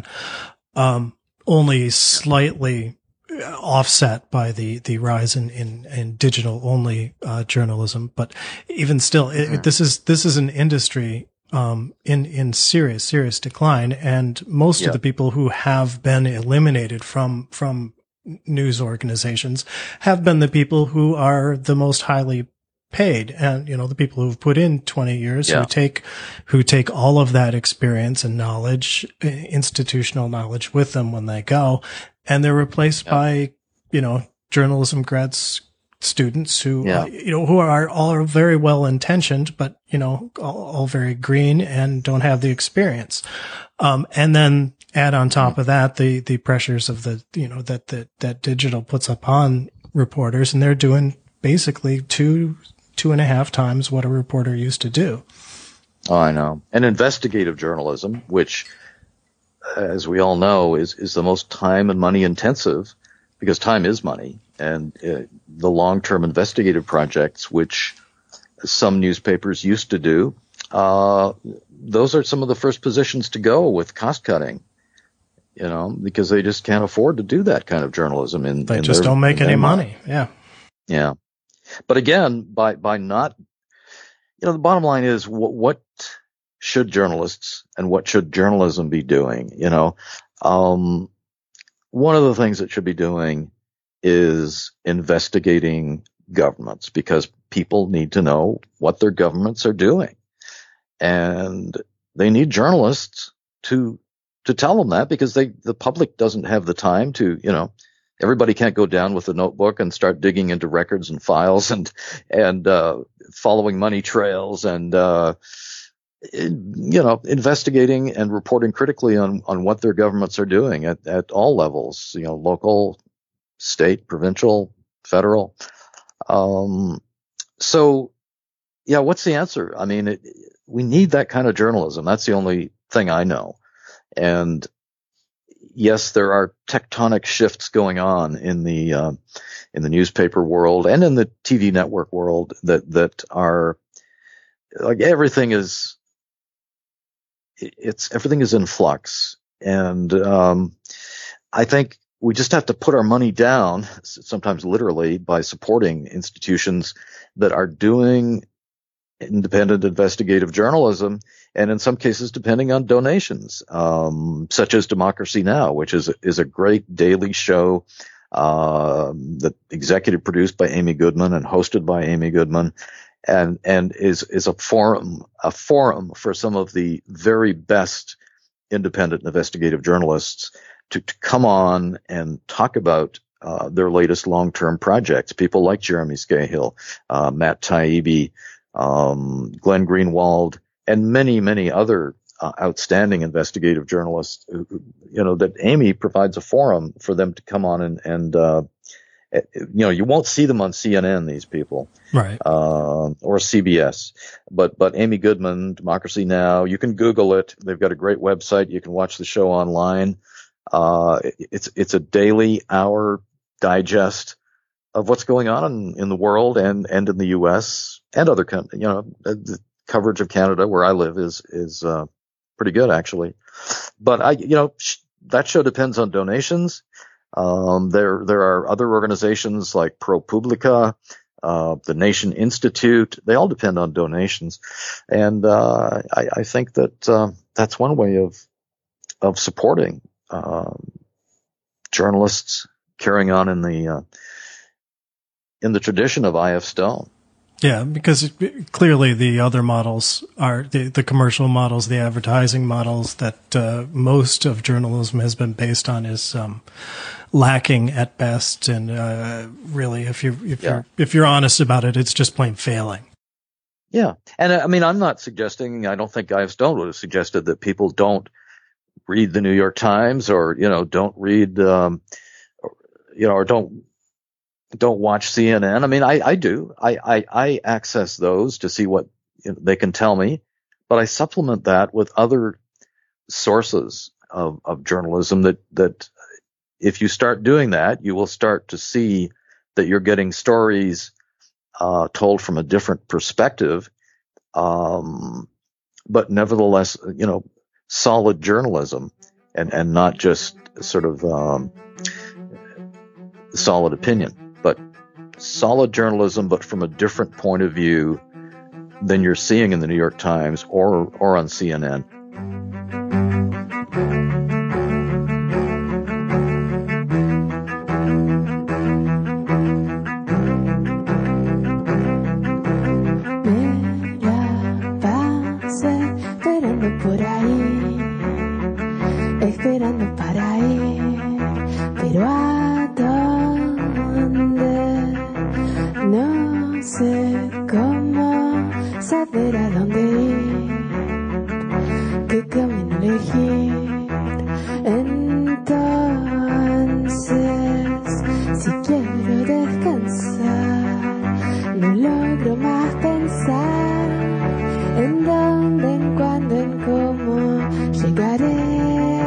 Only slightly offset by the rise in digital only journalism, but even still, this is an industry in serious decline, and most of the people who have been eliminated from news organizations have been the people who are the most highly paid, and the people who've put in 20 years, who take all of that experience and knowledge, institutional knowledge, with them when they go, and they're replaced by journalism grads students who who are all very well intentioned, but all very green and don't have the experience. And then add on top of that the pressures of that digital puts upon reporters, and they're doing basically two and a half times what a reporter used to do. Oh, I know. And investigative journalism, which, as we all know, is the most time and money intensive, because time is money, and the long-term investigative projects, which some newspapers used to do, those are some of the first positions to go with cost cutting, because they just can't afford to do that kind of journalism. They just don't make any money. Yeah. Yeah. But again, by not, the bottom line is what should journalists and what should journalism be doing? One of the things it should be doing is investigating governments, because people need to know what their governments are doing, and they need journalists to tell them that, because the public doesn't have the time to everybody can't go down with a notebook and start digging into records and files and following money trails and investigating and reporting critically on what their governments are doing at all levels, local, state, provincial, federal. So yeah, what's the answer? I mean, we need that kind of journalism. That's the only thing I know. And yes, there are tectonic shifts going on in the newspaper world and in the TV network world that are like everything is in flux. And I think we just have to put our money down, sometimes literally, by supporting institutions that are doing independent investigative journalism, and in some cases depending on donations, such as Democracy Now!, which is a great daily show that executive produced by Amy Goodman and hosted by Amy Goodman, and is a forum for some of the very best independent investigative journalists to come on and talk about their latest long-term projects. People like Jeremy Scahill, Matt Taibbi, Glenn Greenwald, and many, many other outstanding investigative journalists that Amy provides a forum for them to come on and you won't see them on CNN, these people, right? Or CBS, but Amy Goodman, Democracy Now!, you can Google it. They've got a great website. You can watch the show online. It's a daily hour digest of what's going on in the world and in the U.S. and other countries. The coverage of Canada, where I live, is pretty good, actually. But that show depends on donations. There are other organizations like ProPublica, the Nation Institute. They all depend on donations, and I think that that's one way of supporting journalists carrying on in the tradition of I.F. Stone. Yeah, because clearly the other models are the commercial models, the advertising models that most of journalism has been based on is lacking at best, and really, if you're honest about it, it's just plain failing. Yeah, and I mean, I'm not suggesting. I don't think I.F. Stone would have suggested that people don't read the New York Times or don't read or don't watch CNN. I mean, I do. I access those to see what they can tell me, but I supplement that with other sources of journalism that if you start doing that, you will start to see that you're getting stories told from a different perspective, but nevertheless, solid journalism and not just sort of solid opinion. But solid journalism, but from a different point of view than you're seeing in the New York Times or on CNN. Esperando para ir, pero ¿a dónde? No sé cómo saber a dónde ir, qué camino elegir. Entonces, si quiero descansar, no logro más pensar en dónde, en cuándo, en cómo llegaré.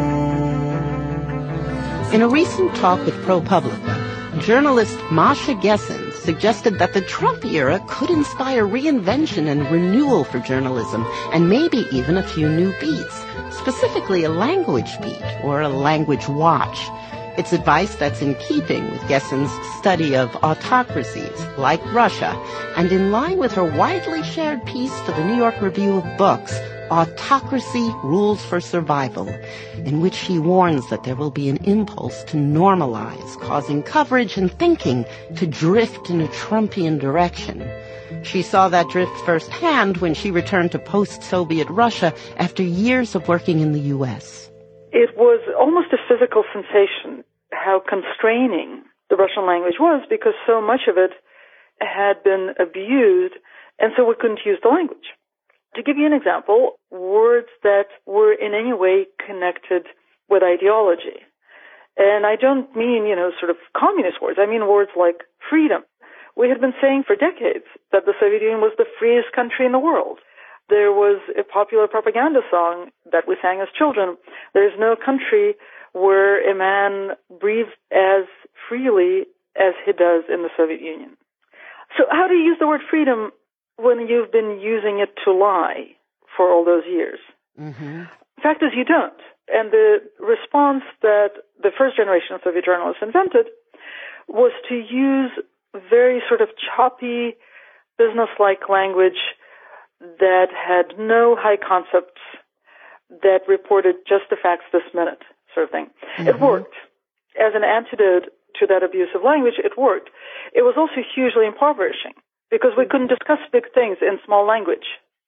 In a recent talk with ProPublica, journalist Masha Gessen suggested that the Trump era could inspire reinvention and renewal for journalism, and maybe even a few new beats, specifically a language beat or a language watch. It's advice that's in keeping with Gessen's study of autocracies like Russia, and in line with her widely shared piece for the New York Review of Books, Autocracy Rules for Survival, in which she warns that there will be an impulse to normalize, causing coverage and thinking to drift in a Trumpian direction. She saw that drift firsthand when she returned to post-Soviet Russia after years of working in the U.S. It was almost a physical sensation how constraining the Russian language was, because so much of it had been abused, and so we couldn't use the language. To give you an example, words that were in any way connected with ideology. And I don't mean, sort of communist words. I mean words like freedom. We had been saying for decades that the Soviet Union was the freest country in the world. There was a popular propaganda song that we sang as children. There's no country where a man breathes as freely as he does in the Soviet Union. So how do you use the word freedom when you've been using it to lie for all those years? Mm-hmm. The fact is you don't. And the response that the first generation of Soviet journalists invented was to use very sort of choppy, business-like language that had no high concepts, that reported just the facts this minute, sort of thing. Mm-hmm. It worked. As an antidote to that abusive language, it worked. It was also hugely impoverishing because we couldn't discuss big things in small language.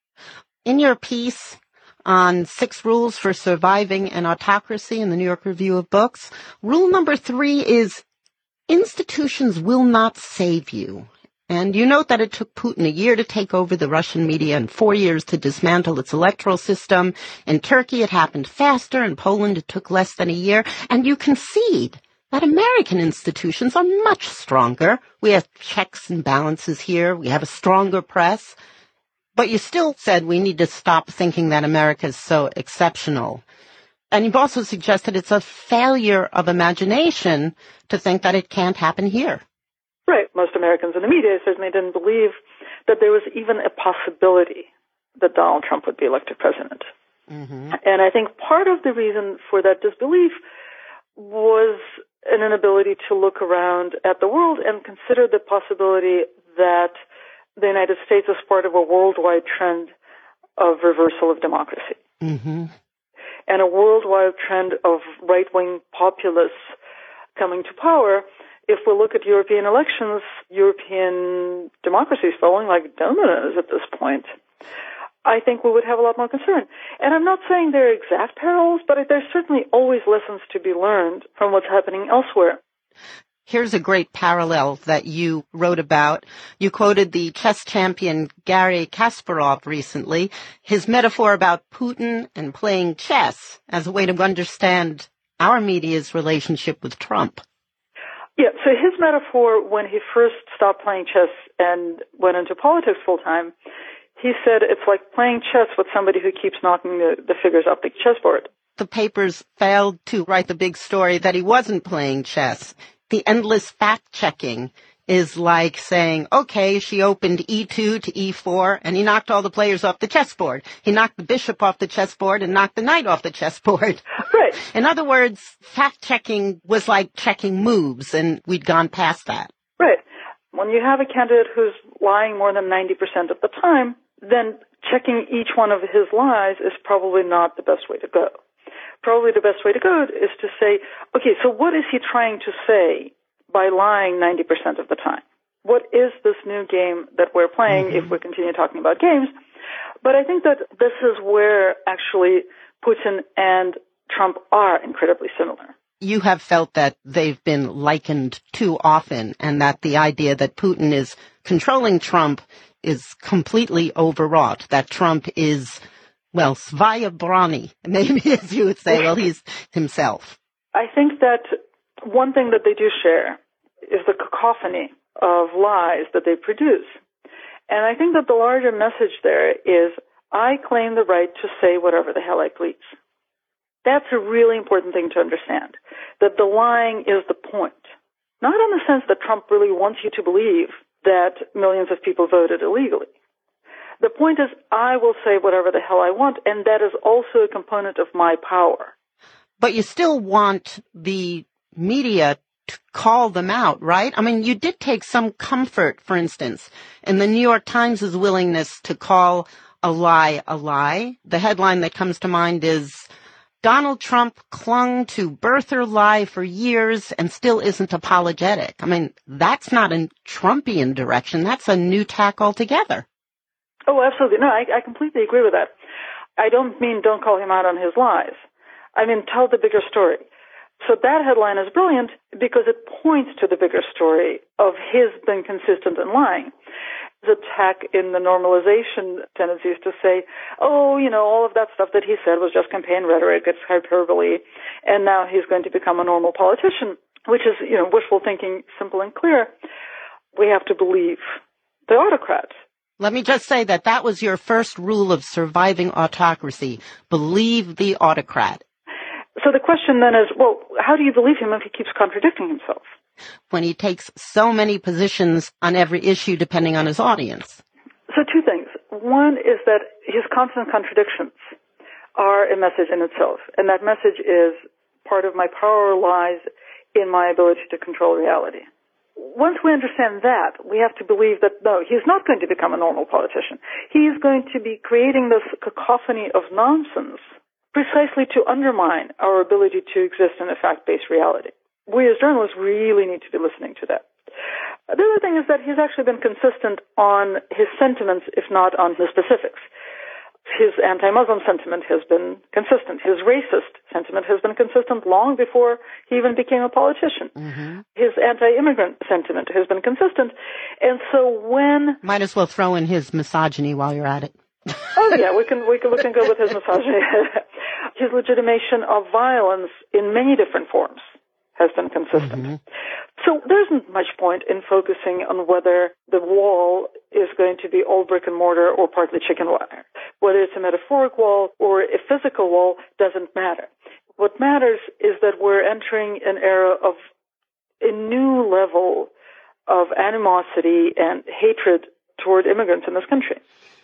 In your piece on 6 rules for surviving an autocracy in the New York Review of Books, rule number 3 is institutions will not save you. And you note that it took Putin a year to take over the Russian media and 4 years to dismantle its electoral system. In Turkey, it happened faster. In Poland, it took less than a year. And you concede that American institutions are much stronger. We have checks and balances here. We have a stronger press. But you still said we need to stop thinking that America is so exceptional. And you've also suggested it's a failure of imagination to think that it can't happen here. Right. Most Americans in the media certainly didn't believe that there was even a possibility that Donald Trump would be elected president. Mm-hmm. And I think part of the reason for that disbelief was an inability to look around at the world and consider the possibility that the United States is part of a worldwide trend of reversal of democracy. Mm-hmm. And a worldwide trend of right-wing populists coming to power. If we look at European elections, European democracy is falling like dominoes at this point. I think we would have a lot more concern. And I'm not saying they're exact parallels, but there's certainly always lessons to be learned from what's happening elsewhere. Here's a great parallel that you wrote about. You quoted the chess champion Garry Kasparov recently, his metaphor about Putin and playing chess as a way to understand our media's relationship with Trump. Yeah, so his metaphor when he first stopped playing chess and went into politics full time, he said it's like playing chess with somebody who keeps knocking the figures off the chessboard. The papers failed to write the big story that he wasn't playing chess. The endless fact-checking is like saying, okay, she opened E2 to E4, and he knocked all the players off the chessboard. He knocked the bishop off the chessboard and knocked the knight off the chessboard. Right. In other words, fact-checking was like checking moves, and we'd gone past that. Right. When you have a candidate who's lying more than 90% of the time, then checking each one of his lies is probably not the best way to go. Probably the best way to go is to say, okay, so what is he trying to say by lying 90% of the time? What is this new game that we're playing if we continue talking about games? But I think that this is where actually Putin and Trump are incredibly similar. You have felt that they've been likened too often and that the idea that Putin is controlling Trump is completely overwrought, that Trump is, well, svaya brani, maybe as you would say, well, he's himself. I think that one thing that they do share is the cacophony of lies that they produce. And I think that the larger message there is, I claim the right to say whatever the hell I please. That's a really important thing to understand, that the lying is the point. Not in the sense that Trump really wants you to believe that millions of people voted illegally. The point is, I will say whatever the hell I want, and that is also a component of my power. But you still want the media to call them out, right? I mean, you did take some comfort, for instance, in the New York Times' willingness to call a lie a lie. The headline that comes to mind is, Donald Trump clung to birther lie for years and still isn't apologetic. I mean, that's not a Trumpian direction. That's a new tack altogether. Oh, absolutely. No, I completely agree with that. I don't mean don't call him out on his lies. I mean, tell the bigger story. So that headline is brilliant because it points to the bigger story of his being consistent in lying. The attack in the normalization tendencies to say, oh, all of that stuff that he said was just campaign rhetoric, it's hyperbole, and now he's going to become a normal politician, which is, wishful thinking, simple and clear. We have to believe the autocrat. Let me just say that was your first rule of surviving autocracy. Believe the autocrat. So the question then is, well, how do you believe him if he keeps contradicting himself? When he takes so many positions on every issue depending on his audience. So two things. One is that his constant contradictions are a message in itself. And that message is part of my power lies in my ability to control reality. Once we understand that, we have to believe that, no, he's not going to become a normal politician. He is going to be creating this cacophony of nonsense precisely to undermine our ability to exist in a fact-based reality. We as journalists really need to be listening to that. The other thing is that he's actually been consistent on his sentiments, if not on the specifics. His anti-Muslim sentiment has been consistent. His racist sentiment has been consistent long before he even became a politician. Mm-hmm. His anti-immigrant sentiment has been consistent. And so when... Might as well throw in his misogyny while you're at it. Oh, yeah, we can go with his misogyny. His legitimation of violence in many different forms has been consistent. Mm-hmm. So there isn't much point in focusing on whether the wall is going to be all brick and mortar or partly chicken wire. Whether it's a metaphoric wall or a physical wall doesn't matter. What matters is that we're entering an era of a new level of animosity and hatred toward immigrants in this country.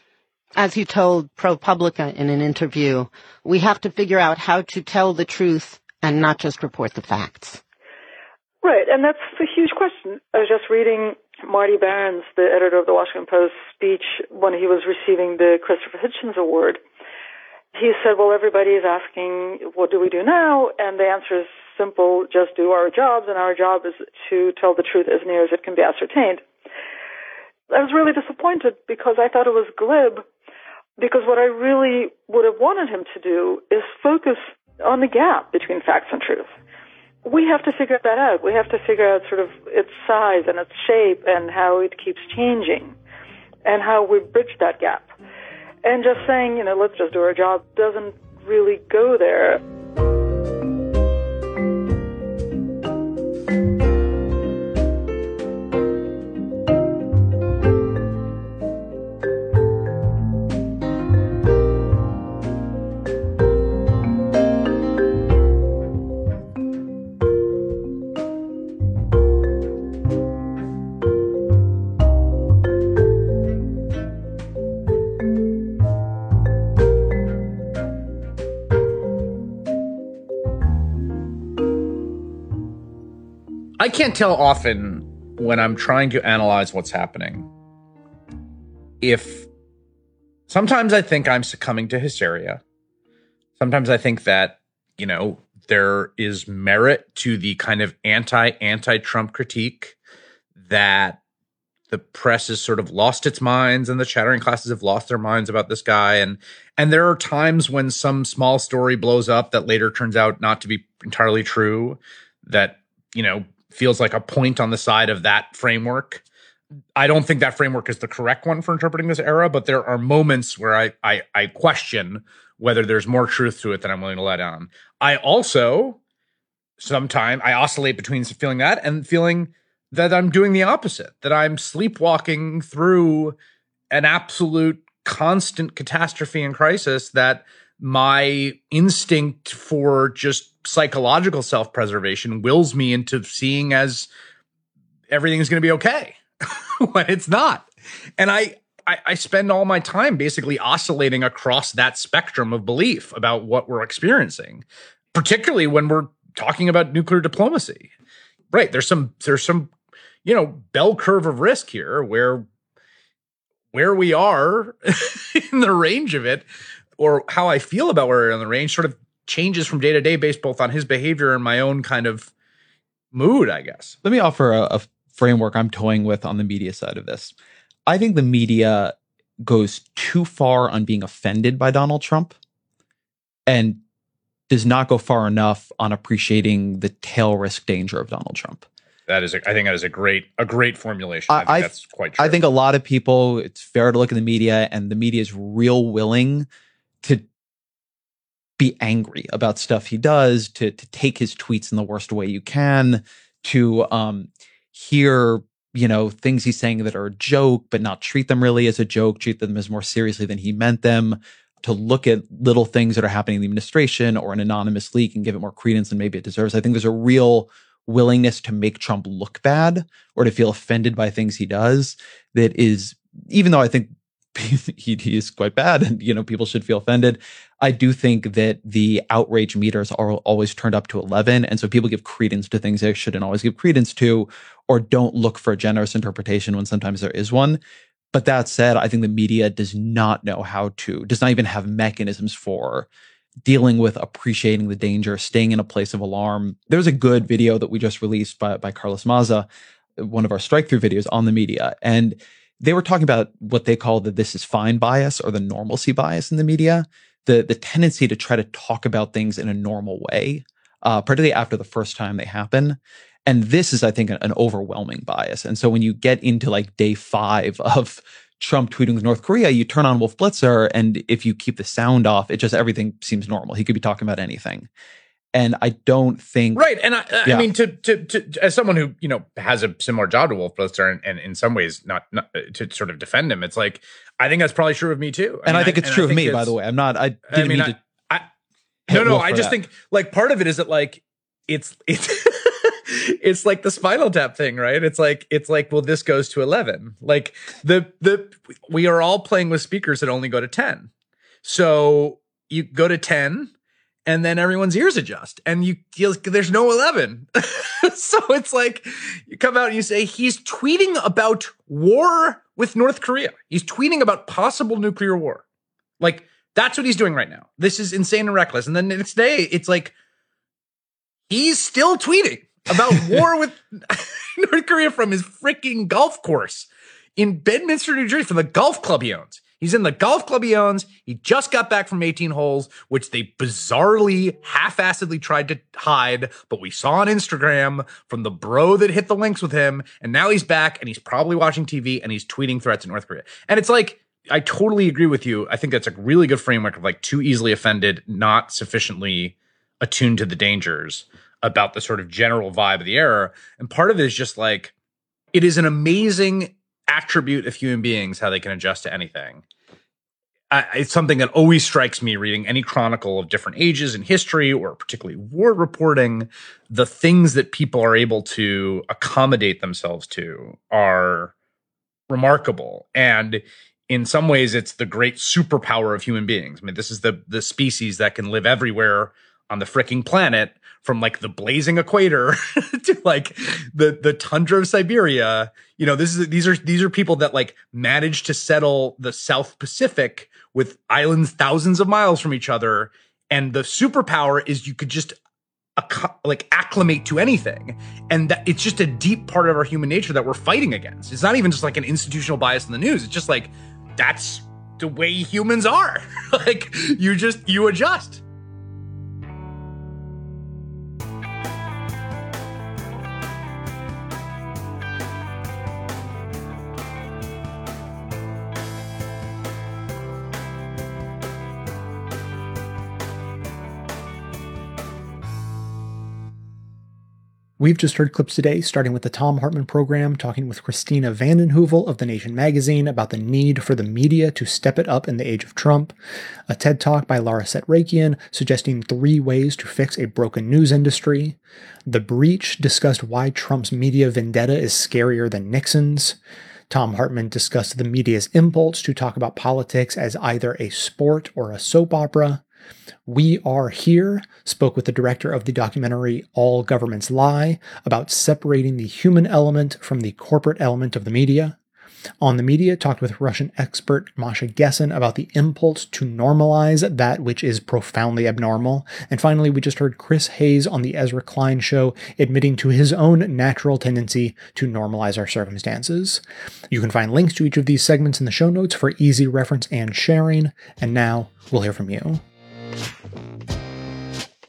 As you told ProPublica in an interview, we have to figure out how to tell the truth and not just report the facts. Right, and that's a huge question. I was just reading Marty Barron's, the editor of the Washington Post, speech when he was receiving the Christopher Hitchens Award. He said, well, everybody is asking, what do we do now? And the answer is simple, just do our jobs, and our job is to tell the truth as near as it can be ascertained. I was really disappointed because I thought it was glib, because what I really would have wanted him to do is focus on the gap between facts and truth. We have to figure that out. We have to figure out sort of its size and its shape and how it keeps changing and how we bridge that gap. And just saying, let's just do our job doesn't really go there. I can't tell often when I'm trying to analyze what's happening if sometimes I think I'm succumbing to hysteria. Sometimes I think that, there is merit to the kind of anti-Trump critique that the press has sort of lost its minds and the chattering classes have lost their minds about this guy. And there are times when some small story blows up that later turns out not to be entirely true, that, feels like a point on the side of that framework. I don't think that framework is the correct one for interpreting this era, but there are moments where I question whether there's more truth to it than I'm willing to let on. I also, sometimes I oscillate between feeling that and feeling that I'm doing the opposite, that I'm sleepwalking through an absolute constant catastrophe and crisis, that my instinct for just psychological self-preservation wills me into seeing as everything is going to be okay when it's not. And I spend all my time basically oscillating across that spectrum of belief about what we're experiencing, particularly when we're talking about nuclear diplomacy. Right. There's some, bell curve of risk here where we are in the range of it, or how I feel about where we're in the range, sort of changes from day to day based both on his behavior and my own kind of mood, I guess. Let me offer a framework I'm toying with on the media side of this. I think the media goes too far on being offended by Donald Trump and does not go far enough on appreciating the tail risk danger of Donald Trump. I think that is a great formulation. I think that's quite true. I think a lot of people, it's fair to look at the media, and the media is real willing to be angry about stuff he does, to take his tweets in the worst way you can, to hear, things he's saying that are a joke, but not treat them really as a joke, treat them as more seriously than he meant them, to look at little things that are happening in the administration or an anonymous leak and give it more credence than maybe it deserves. I think there's a real willingness to make Trump look bad or to feel offended by things he does that is, even though I think he is quite bad and, people should feel offended, I do think that the outrage meters are always turned up to 11. And so people give credence to things they shouldn't always give credence to, or don't look for a generous interpretation when sometimes there is one. But that said, I think the media does not even have mechanisms for dealing with appreciating the danger, staying in a place of alarm. There's a good video that we just released by Carlos Maza, one of our strike-through videos on the media. And they were talking about what they call the "this is fine" bias or the normalcy bias in the media, the tendency to try to talk about things in a normal way, particularly after the first time they happen. And this is, I think, an overwhelming bias. And so when you get into like day 5 of Trump tweeting with North Korea, you turn on Wolf Blitzer, and if you keep the sound off, everything seems normal. He could be talking about anything. And I don't think... Right. And I mean, to as someone who, has a similar job to Wolf Blitzer and in some ways not to sort of defend him, it's like, I think that's probably true of me too. I think it's true of me, by the way. I just think like part of it is that like, it's it's like the Spinal Tap thing, right? It's like, well, this goes to 11. Like we are all playing with speakers that only go to 10. So you go to 10 and then everyone's ears adjust and there's no 11. So it's like you come out and you say, he's tweeting about war with North Korea. He's tweeting about possible nuclear war. Like that's what he's doing right now. This is insane and reckless. And then the next day it's like, he's still tweeting about war with North Korea from his freaking golf course in Bedminster, New Jersey, from the golf club he owns. He's in the golf club he owns. He just got back from 18 holes, which they bizarrely, half-assedly tried to hide, but we saw on Instagram from the bro that hit the links with him, and now he's back, and he's probably watching TV, and he's tweeting threats in North Korea. And it's like, I totally agree with you. I think that's a really good framework of like too easily offended, not sufficiently attuned to the dangers about the sort of general vibe of the era. And part of it is just like, it is an amazing attribute of human beings, how they can adjust to anything. It's something that always strikes me reading any chronicle of different ages in history, or particularly war reporting. The things that people are able to accommodate themselves to are remarkable. And in some ways, it's the great superpower of human beings. I mean, this is the species that can live everywhere on the fricking planet, from like the blazing equator to like the tundra of Siberia. These are people that like managed to settle the South Pacific with islands thousands of miles from each other. And the superpower is you could just acclimate to anything. And that it's just a deep part of our human nature that we're fighting against. It's not even just like an institutional bias in the news. It's just like, that's the way humans are. Like you adjust. We've just heard clips today, starting with the Thom Hartmann program, talking with Christina Vanden Heuvel of The Nation magazine about the need for the media to step it up in the age of Trump, a TED Talk by Lara Setrakian suggesting 3 ways to fix a broken news industry, The Breach discussed why Trump's media vendetta is scarier than Nixon's, Thom Hartmann discussed the media's impulse to talk about politics as either a sport or a soap opera, We Are Here spoke with the director of the documentary All Governments Lie about separating the human element from the corporate element of the media. On the Media talked with Russian expert Masha Gessen about the impulse to normalize that which is profoundly abnormal. And finally, we just heard Chris Hayes on the Ezra Klein Show admitting to his own natural tendency to normalize our circumstances. You can find links to each of these segments in the show notes for easy reference and sharing. And now we'll hear from you.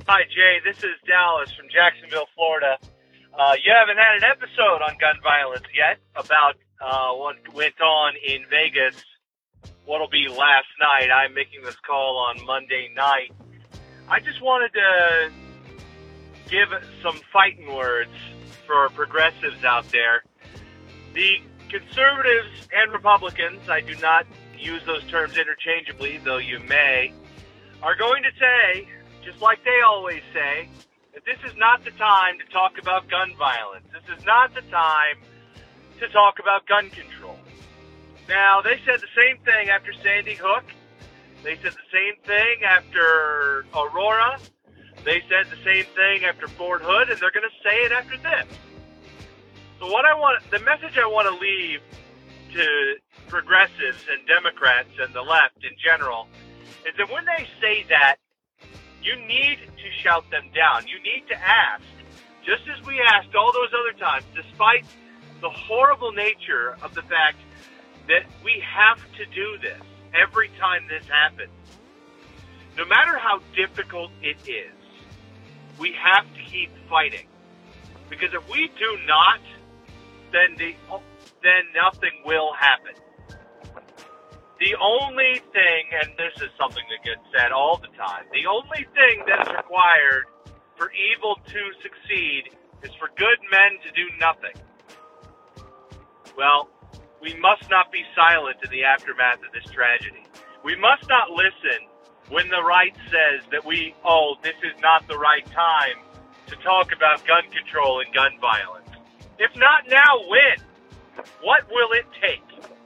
Hi, Jay. This is Dallas from Jacksonville, Florida. You haven't had an episode on gun violence yet about what went on in Vegas. What'll be last night. I'm making this call on Monday night. I just wanted to give some fighting words for progressives out there. The conservatives and Republicans, I do not use those terms interchangeably, though you may, are going to say, just like they always say, that this is not the time to talk about gun violence. This is not the time to talk about gun control. Now, they said the same thing after Sandy Hook. They said the same thing after Aurora. They said the same thing after Fort Hood, and they're going to say it after this. So the message I want to leave to progressives and Democrats and the left in general is that when they say that, you need to shout them down. You need to ask, just as we asked all those other times, despite the horrible nature of the fact that we have to do this every time this happens. No matter how difficult it is, we have to keep fighting. Because if we do not, then nothing will happen. The only thing, and this is something that gets said all the time, the only thing that is required for evil to succeed is for good men to do nothing. Well, we must not be silent in the aftermath of this tragedy. We must not listen when the right says that this is not the right time to talk about gun control and gun violence. If not now, when? What will it take?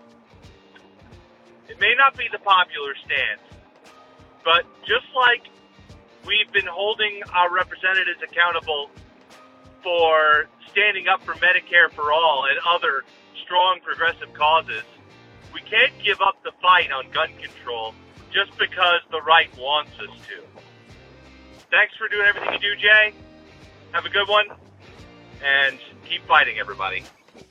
It may not be the popular stance, but just like we've been holding our representatives accountable for standing up for Medicare for all and other strong progressive causes, we can't give up the fight on gun control just because the right wants us to. Thanks for doing everything you do, Jay. Have a good one, and keep fighting, everybody.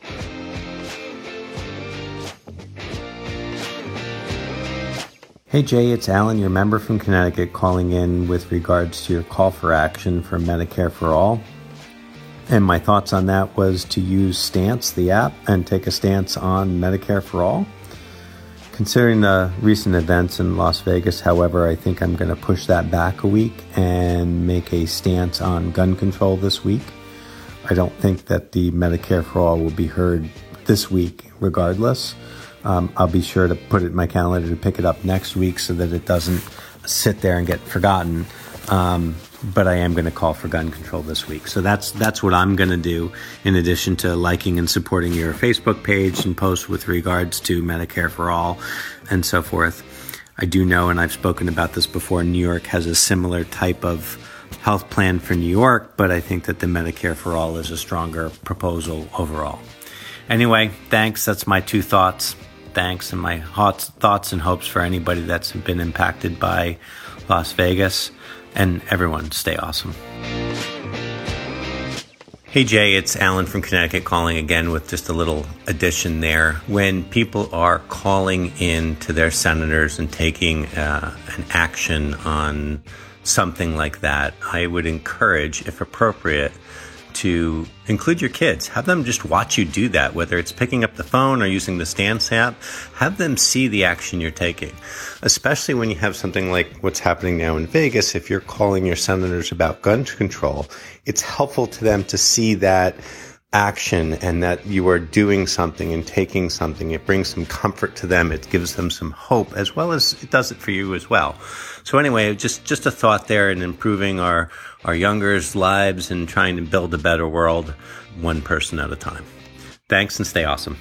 Hey Jay, it's Alan, your member from Connecticut, calling in with regards to your call for action for Medicare for All. And my thoughts on that was to use Stance, the app, and take a stance on Medicare for All. Considering the recent events in Las Vegas, however, I think I'm going to push that back a week and make a stance on gun control this week. I don't think that the Medicare for All will be heard this week regardless. I'll be sure to put it in my calendar to pick it up next week so that it doesn't sit there and get forgotten. But I am going to call for gun control this week. So that's what I'm going to do, in addition to liking and supporting your Facebook page and posts with regards to Medicare for All and so forth. I do know, and I've spoken about this before, New York has a similar type of health plan for New York, but I think that the Medicare for All is a stronger proposal overall. Anyway, thanks. That's my two thoughts. Thanks, and my thoughts and hopes for anybody that's been impacted by Las Vegas. And everyone, stay awesome. Hey Jay, it's Alan from Connecticut calling again with just a little addition there. When people are calling in to their senators and taking an action on something like that, I would encourage, if appropriate, to include your kids. Have them just watch you do that, whether it's picking up the phone or using the Stance app. Have them see the action you're taking, especially when you have something like what's happening now in Vegas. If you're calling your senators about gun control, it's helpful to them to see that action and that you are doing something and taking something. It brings some comfort to them. It gives them some hope, as well as it does it for you as well. So anyway, just a thought there in improving our youngers' lives and trying to build a better world one person at a time. Thanks and stay awesome.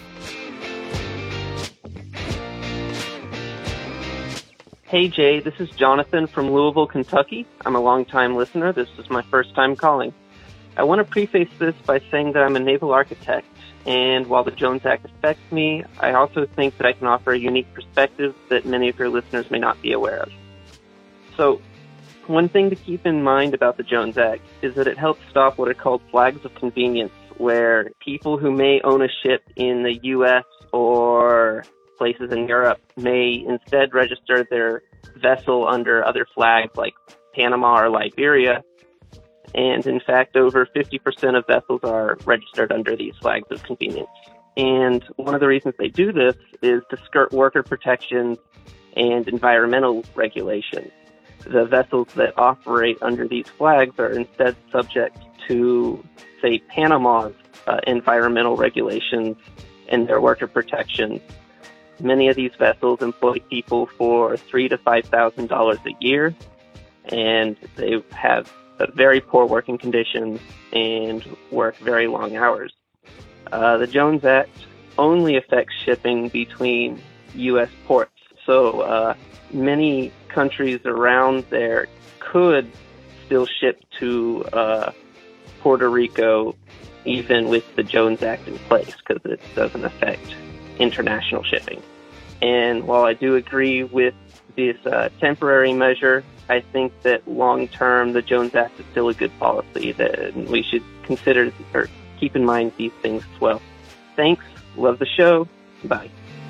Hey Jay, this is Jonathan from Louisville, Kentucky. I'm a long-time listener. This is my first time calling. I want to preface this by saying that I'm a naval architect, and while the Jones Act affects me, I also think that I can offer a unique perspective that many of your listeners may not be aware of. So, one thing to keep in mind about the Jones Act is that it helps stop what are called flags of convenience, where people who may own a ship in the U.S. or places in Europe may instead register their vessel under other flags like Panama or Liberia. And in fact, over 50% of vessels are registered under these flags of convenience. And one of the reasons they do this is to skirt worker protections and environmental regulations. The vessels that operate under these flags are instead subject to, say, Panama's environmental regulations and their worker protections. Many of these vessels employ people for $3,000 to $5,000 a year, and they have very poor working conditions and work very long hours. The Jones Act only affects shipping between U.S. ports, so many countries around there could still ship to Puerto Rico even with the Jones Act in place, because it doesn't affect international shipping. And while I do agree with this temporary measure, I think that long-term the Jones Act is still a good policy that we should consider or keep in mind these things as well. Thanks. Love the show. Bye.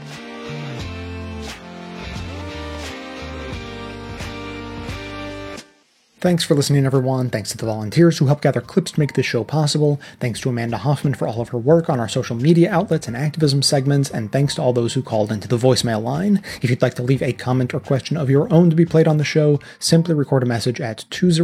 Thanks for listening, everyone. Thanks to the volunteers who helped gather clips to make this show possible. Thanks to Amanda Hoffman for all of her work on our social media outlets and activism segments. And thanks to all those who called into the voicemail line. If you'd like to leave a comment or question of your own to be played on the show, simply record a message at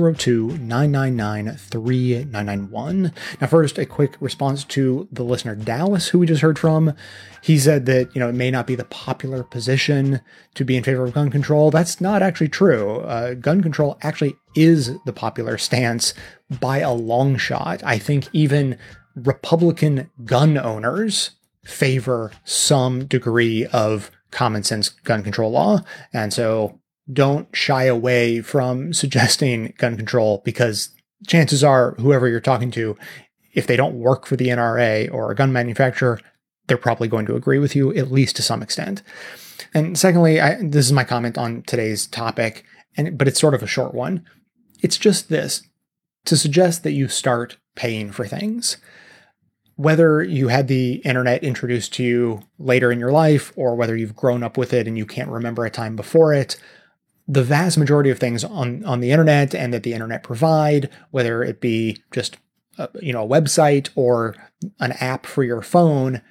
202-999-3991. Now, first, a quick response to the listener Dallas, who we just heard from. He said that, it may not be the popular position to be in favor of gun control. That's not actually true. Gun control actually is the popular stance by a long shot. I think even Republican gun owners favor some degree of common sense gun control law. And so don't shy away from suggesting gun control, because chances are whoever you're talking to, if they don't work for the NRA or a gun manufacturer, they're probably going to agree with you, at least to some extent. And secondly, this is my comment on today's topic, but it's sort of a short one. It's just this, to suggest that you start paying for things. Whether you had the internet introduced to you later in your life, or whether you've grown up with it and you can't remember a time before it, the vast majority of things on the internet and that the internet provide, whether it be just a website or an app for your phone,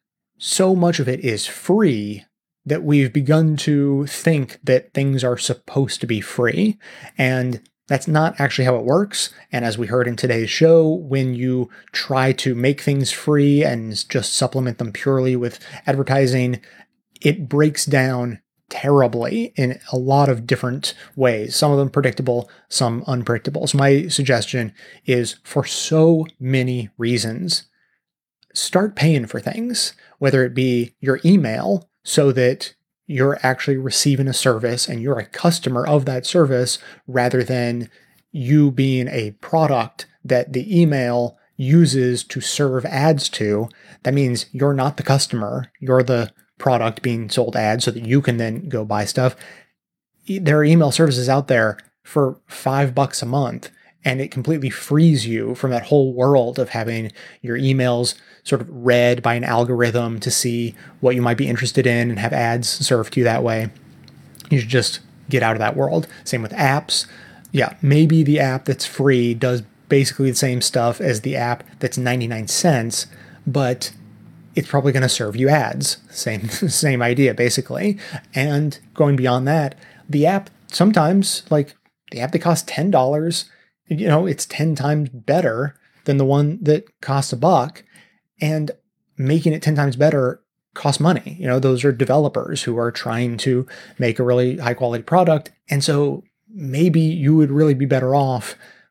so much of it is free that we've begun to think that things are supposed to be free. And that's not actually how it works. And as we heard in today's show, when you try to make things free and just supplement them purely with advertising, it breaks down terribly in a lot of different ways. Some of them predictable, some unpredictable. So my suggestion is, for so many reasons, start paying for things, whether it be your email, so that you're actually receiving a service and you're a customer of that service, rather than you being a product that the email uses to serve ads to. That means you're not the customer, you're the product being sold ads so that you can then go buy stuff. There are email services out there for $5 a month, and it completely frees you from that whole world of having your emails sort of read by an algorithm to see what you might be interested in and have ads served to you that way. You should just get out of that world. Same with apps. Yeah, maybe the app that's free does basically the same stuff as the app that's 99 cents, but it's probably going to serve you ads. Same idea, basically. And going beyond that, the app sometimes, like the app that costs $10, it's 10 times better than the one that costs $1, and making it 10 times better costs money. Those are developers who are trying to make a really high quality product. And so maybe you would really be better off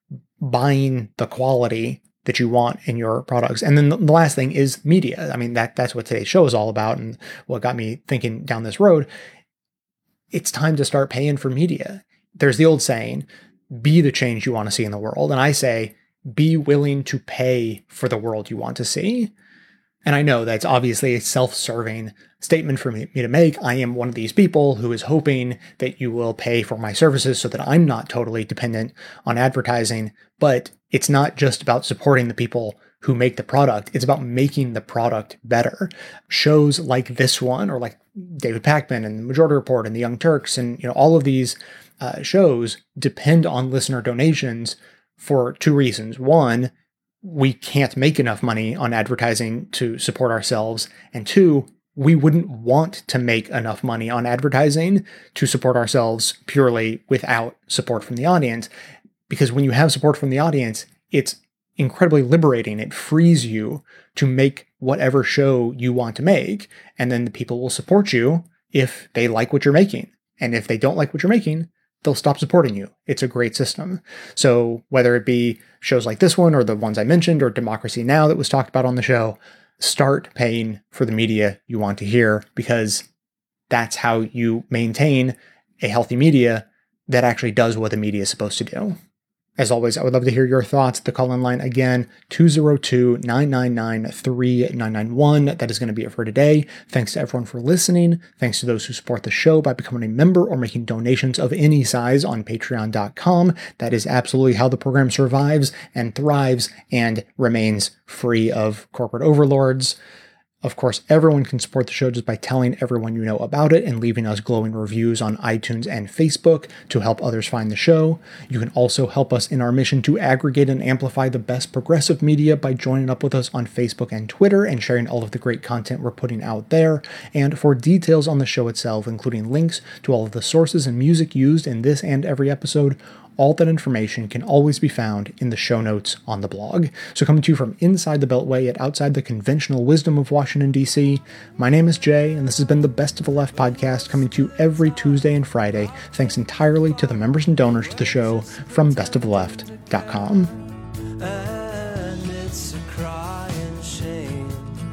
buying the quality that you want in your products. And then the last thing is media. I mean, that's what today's show is all about, and what got me thinking down this road. It's time to start paying for media. There's the old saying, be the change you want to see in the world. And I say, be willing to pay for the world you want to see. And I know that's obviously a self-serving statement for me to make. I am one of these people who is hoping that you will pay for my services so that I'm not totally dependent on advertising. But it's not just about supporting the people who make the product. It's about making the product better. Shows like this one, or like David Pakman and the Majority Report and the Young Turks and all of these shows depend on listener donations for two reasons. One, we can't make enough money on advertising to support ourselves. And two, we wouldn't want to make enough money on advertising to support ourselves purely without support from the audience. Because when you have support from the audience, it's incredibly liberating. It frees you to make whatever show you want to make. And then the people will support you if they like what you're making. And if they don't like what you're making, they'll stop supporting you. It's a great system. So whether it be shows like this one or the ones I mentioned or Democracy Now! That was talked about on the show, start paying for the media you want to hear, because that's how you maintain a healthy media that actually does what the media is supposed to do. As always, I would love to hear your thoughts. The call-in line, again, 202-999-3991. That is going to be it for today. Thanks to everyone for listening. Thanks to those who support the show by becoming a member or making donations of any size on patreon.com. That is absolutely how the program survives and thrives and remains free of corporate overlords. Of course, everyone can support the show just by telling everyone you know about it and leaving us glowing reviews on iTunes and Facebook to help others find the show. You can also help us in our mission to aggregate and amplify the best progressive media by joining up with us on Facebook and Twitter and sharing all of the great content we're putting out there. And for details on the show itself, including links to all of the sources and music used in this and every episode, all that information can always be found in the show notes on the blog. So coming to you from inside the Beltway yet outside the conventional wisdom of Washington, D.C., my name is Jay, and this has been the Best of the Left podcast, coming to you every Tuesday and Friday, thanks entirely to the members and donors to the show from bestoftheleft.com. And it's a crying shame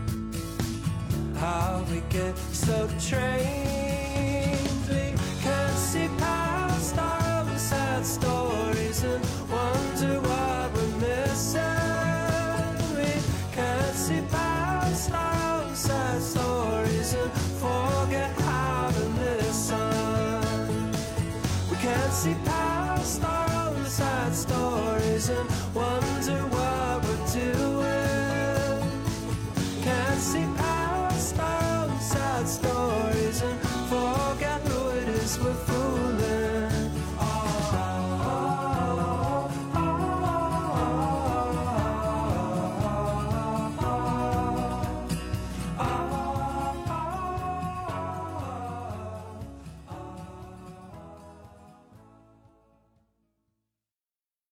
how we get so trained. We can't see past all the sad stories and wonder what we're missing. We can't see past all the sad stories and forget how to listen. We can't see past all the sad stories and wonder what we're doing. Can't see past all the sad stories and forget who it is we're fooling.